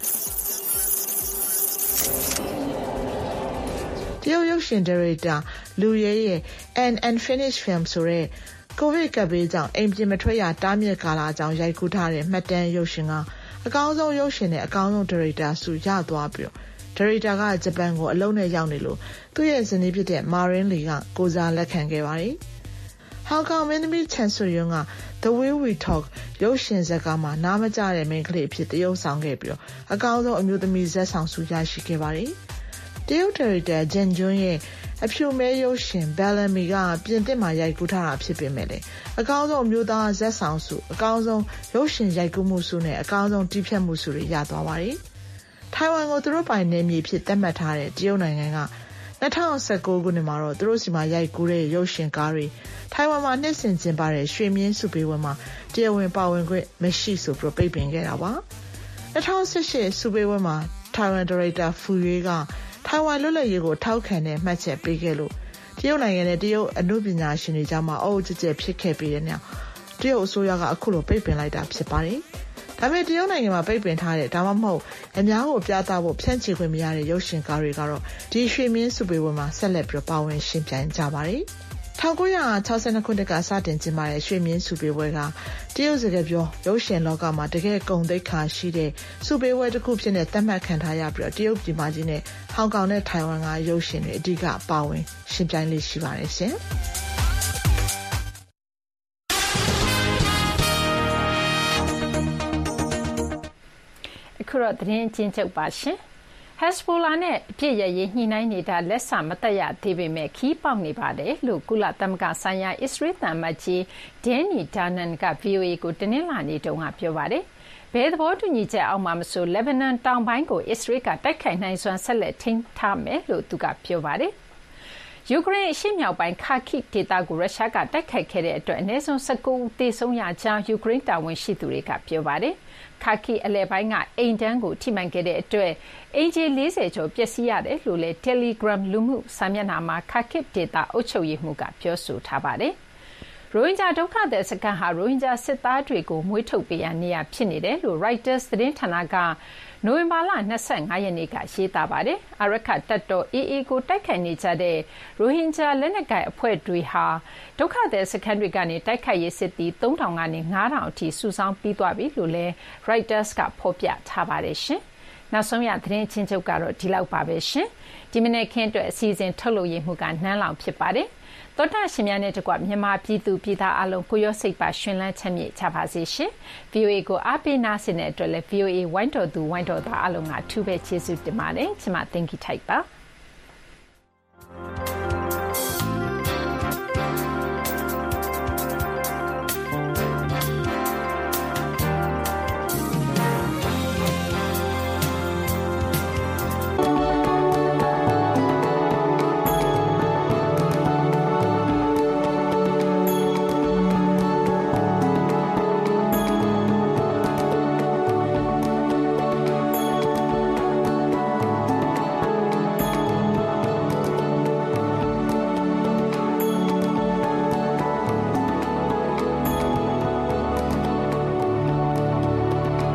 တရုတ်ရုပ်ရှင်ဒါရိုက်တာလူရဲရဲ့ An Unfinished Film ဆိုတဲ့ကိုဗစ်ကပ်ဘေးကြောင့်အိမ်ပြင်မထွက်ရတားမြစ်ကာလအကြောင်းရိုက်ကူးထားတဲ့မှတ်တမ်းရုပ်ရှင်ကအကောင်းဆုံးရုပ်ရှင်နဲ့အကောင်းဆုံးဒါရိုက်တာဆုရသွားပြီးဒါရိုက်တာကဂျပန်ကိုအလုံးနဲ့ရောက်နေလို့သူ့ရဲ့ဇနီးဖြစ်တဲ့မာရင်းလီကကိုစားလက်ခံခဲ့ပါတယ်။ဟောင်ကောင်မင်းသမီးချန်ဆွေယွန်းက The Way We Talk ရုပ်ရှင်ဇာတ်ကားမှာနားမကျတဲ့မိန်းကလေးအဖြစ်သရုပ်ဆောင်ခဲ့ပြီးတော့အကောင်းဆုံးအမျိုးသမီးဇာတ်ဆောင်ဆုရရှိခဲ့ပါတယ်။တရုတ်ဒါရိုက်တာဂျန်ဂျွန်းရဲ့အဖြူမဲရုပ်ရှင် Bellamy ကပြင်သစ်မှာရိုက်ကူးထားတာဖြစ်ပေမဲ့လည်းအကောင်းဆုံးအမျိုးသားဇာတ်ဆောင်ဆုအကောင်းဆုံးရုပ်ရှင်ရိုက်ကူးမှုဆုနဲ့အကောင်းဆုံးတီးဖြတ်မှုဆုတွေရသွားပါတယ်။ထိုင်ဝမ်ကိုသူတို့ပိုင်နယ်မြေဖြစ်သတ်မှတ်ထားတဲ့တရုတ်နိုင်ငံက၂၀၁၉ခုနှစ်မှာတော့သူတို့စီမှာရိုက်ကူးတဲ့ရုပ်ရှင်ကားတွေထိုင်ဝမ်မှာနှစ်စဉ်ကျင်းပတဲ့ရွှေမြင်းဆုပေးပွဲမှာတရားဝင်ပါဝင်ခွင့်မရှိဆိုပြီးပိတ်ပင်ခဲ့တာပါ၂၀၁၈ဆုပေးပွဲမှာထိုင်ဝမ်ဒါရိုက်တာဖူရွေးကထိုင်ဝမ်လွတ်လပ်ရေးကိုထောက်ခံတဲ့မှတ်ချက်ပေးခဲ့လို့တရုတ်နိုင်ငံနဲ့တရုတ်အမှုပညာရှင်တွေကြားမှာအုပ်ကျကျဖြစ်ခဲ့ပြီးတဲ့နောက်တရုတ်အစိုးရကအခုလိုပိတ်ပင်လိုက်တာဖြစ်ပါတယ်ဒါပေမဲ့တရုတ်နိုင်ငံမှာပိတ်ပင်ထားတဲ့ဒါမှမဟုတ်အများကိုပြသဖို့ဖြန့်ချီခွင့်မရတဲ့ရုပ်ရှင်ကားတွေကတော့ဒီရွှေမြင်းဆုပေးပွဲမှာဆက်လက်ပြီးပါဝင်ရှင်ပြိုင်ကြပါတယ်။၁၉၆၂ခုနှစ်ကစတင်ကျင်းပတဲ့ရွှေမြင်းဆုပေးပွဲကတရုတ်စကားပြောရုပ်ရှင်လောကမှာတကယ်ဂုဏ်သိက္ခာရှိတဲ့ဆုပေးပွဲတစ်ခုဖြစ်နေသတ်မှတ်ခံထားရပြီးတော့တရုတ်ပြည်မကြီးနဲ့ဟောင်ကောင်နဲ့ထိုင်ဝမ်ကရုပ်ရှင်တွေအဓိကပါဝင်ရှင်ပြိုင်လေးရှိပါတယ်ရှင်။ခုတော့သတင်းချင်းချုပ်ပါရှင် Hezbollah နဲ့အပြစ်ရရေးညှိနှိုင်းနေတာလက်စမတက်ရသေးပေမဲ့ခီးပေါက်နေပါတယ်လို့ကုလသမဂ္ဂဆိုင်ရာအစ္စရေးသံအမတ်ကြီး Danny Danon က ဗွီအိုအေ ကိုတနင်္လာနေ့တုန်းကပြောပါတယ်။ဘယ်သဘောတူညီချက်အောက်မှာမဆိုလက်ဘနွန်တောင်ပိုင်းကိုအစ္စရေးကတိုက်ခိုက်နိုင်စွမ်းဆက်လက်ထိန်းထားမယ်လို့သူကပြောပါတယ်။ယူကရိန်းအရှေ့မြောက်ပိုင်းခါခိဒေသကိုရုရှားကတိုက်ခိုက်ခဲ့တဲ့အတွက်အနည်းဆုံး၁၉ဦးသေဆုံးရကြောင်းယူကရိန်းတာဝန်ရှိသူတွေကပြောပါတယ်။ခါခိအလဲပိုင်းကအိမ်တန်းကိုထိမှန်ခဲ့တဲ့အတွက်အင်ဂျီ၄၀ကျော်ပျက်စီးရတယ်လို့လည်း Telegram လူမှုစာမျက်နှာမှာခါခိဒေသအုပ်ချုပ်ရေးမှူးကပြောဆိုထားပါတယ်။ရိုဟင်ဂျာဒုက္ခသည်စခန်းဟာရိုဟင်ဂျာစစ်သားတွေကိုမွေးထုတ်ပေးရနေရဖြစ်နေတယ်လို့ Reuters သတင်းဌာနကနိုဝင်ဘာလ၂၅ရက်နေ့ကရေးသားပါတယ်။အာရခတပ်တော် အေအေ ကိုတိုက်ခိုက်နေကြတဲ့ရိုဟင်ဂျာလက်နက်ကိုင်အဖွဲ့တွေဟာဒုက္ခသည်စခန်းတွေကနေတိုက်ခိုက်ရေးစစ်သည်သုံးထောင်ကနေငါးထောင်အထိစုဆောင်းပြီးသွားပြီလို့လည်း Reuters ကဖော်ပြထားပါတယ်ရှင်။နောက်ဆုံးရသတင်းချင်းချုပ်ကတော့ဒီလောက်ပါပဲရှင်။ဒီမနေ့ခင်းအတွက်အစီအစဉ်ထုတ်လုပ်ရေးမှုကနန်းလောင်ဖြစ်ပါတယ်။သောတာရှင်များနဲ့တကွမြန်မာပြည်သူပြည်သားအလုံးကိုရောစိတ်ပါရှင်လန်းချမ်းမြေ့ကြပါစေရှင်။ ဗီအိုအေ ကိုအားပေးနားဆင်တဲ့အတွက်လည်း ဗီအိုအေ ဝိုင်းတော်သူဝိုင်းတော်သားအလုံးကထူးပဲကျေးဇူးတင်ပါတယ်။ကျွန်မ Thank you ထိုက်ပါ။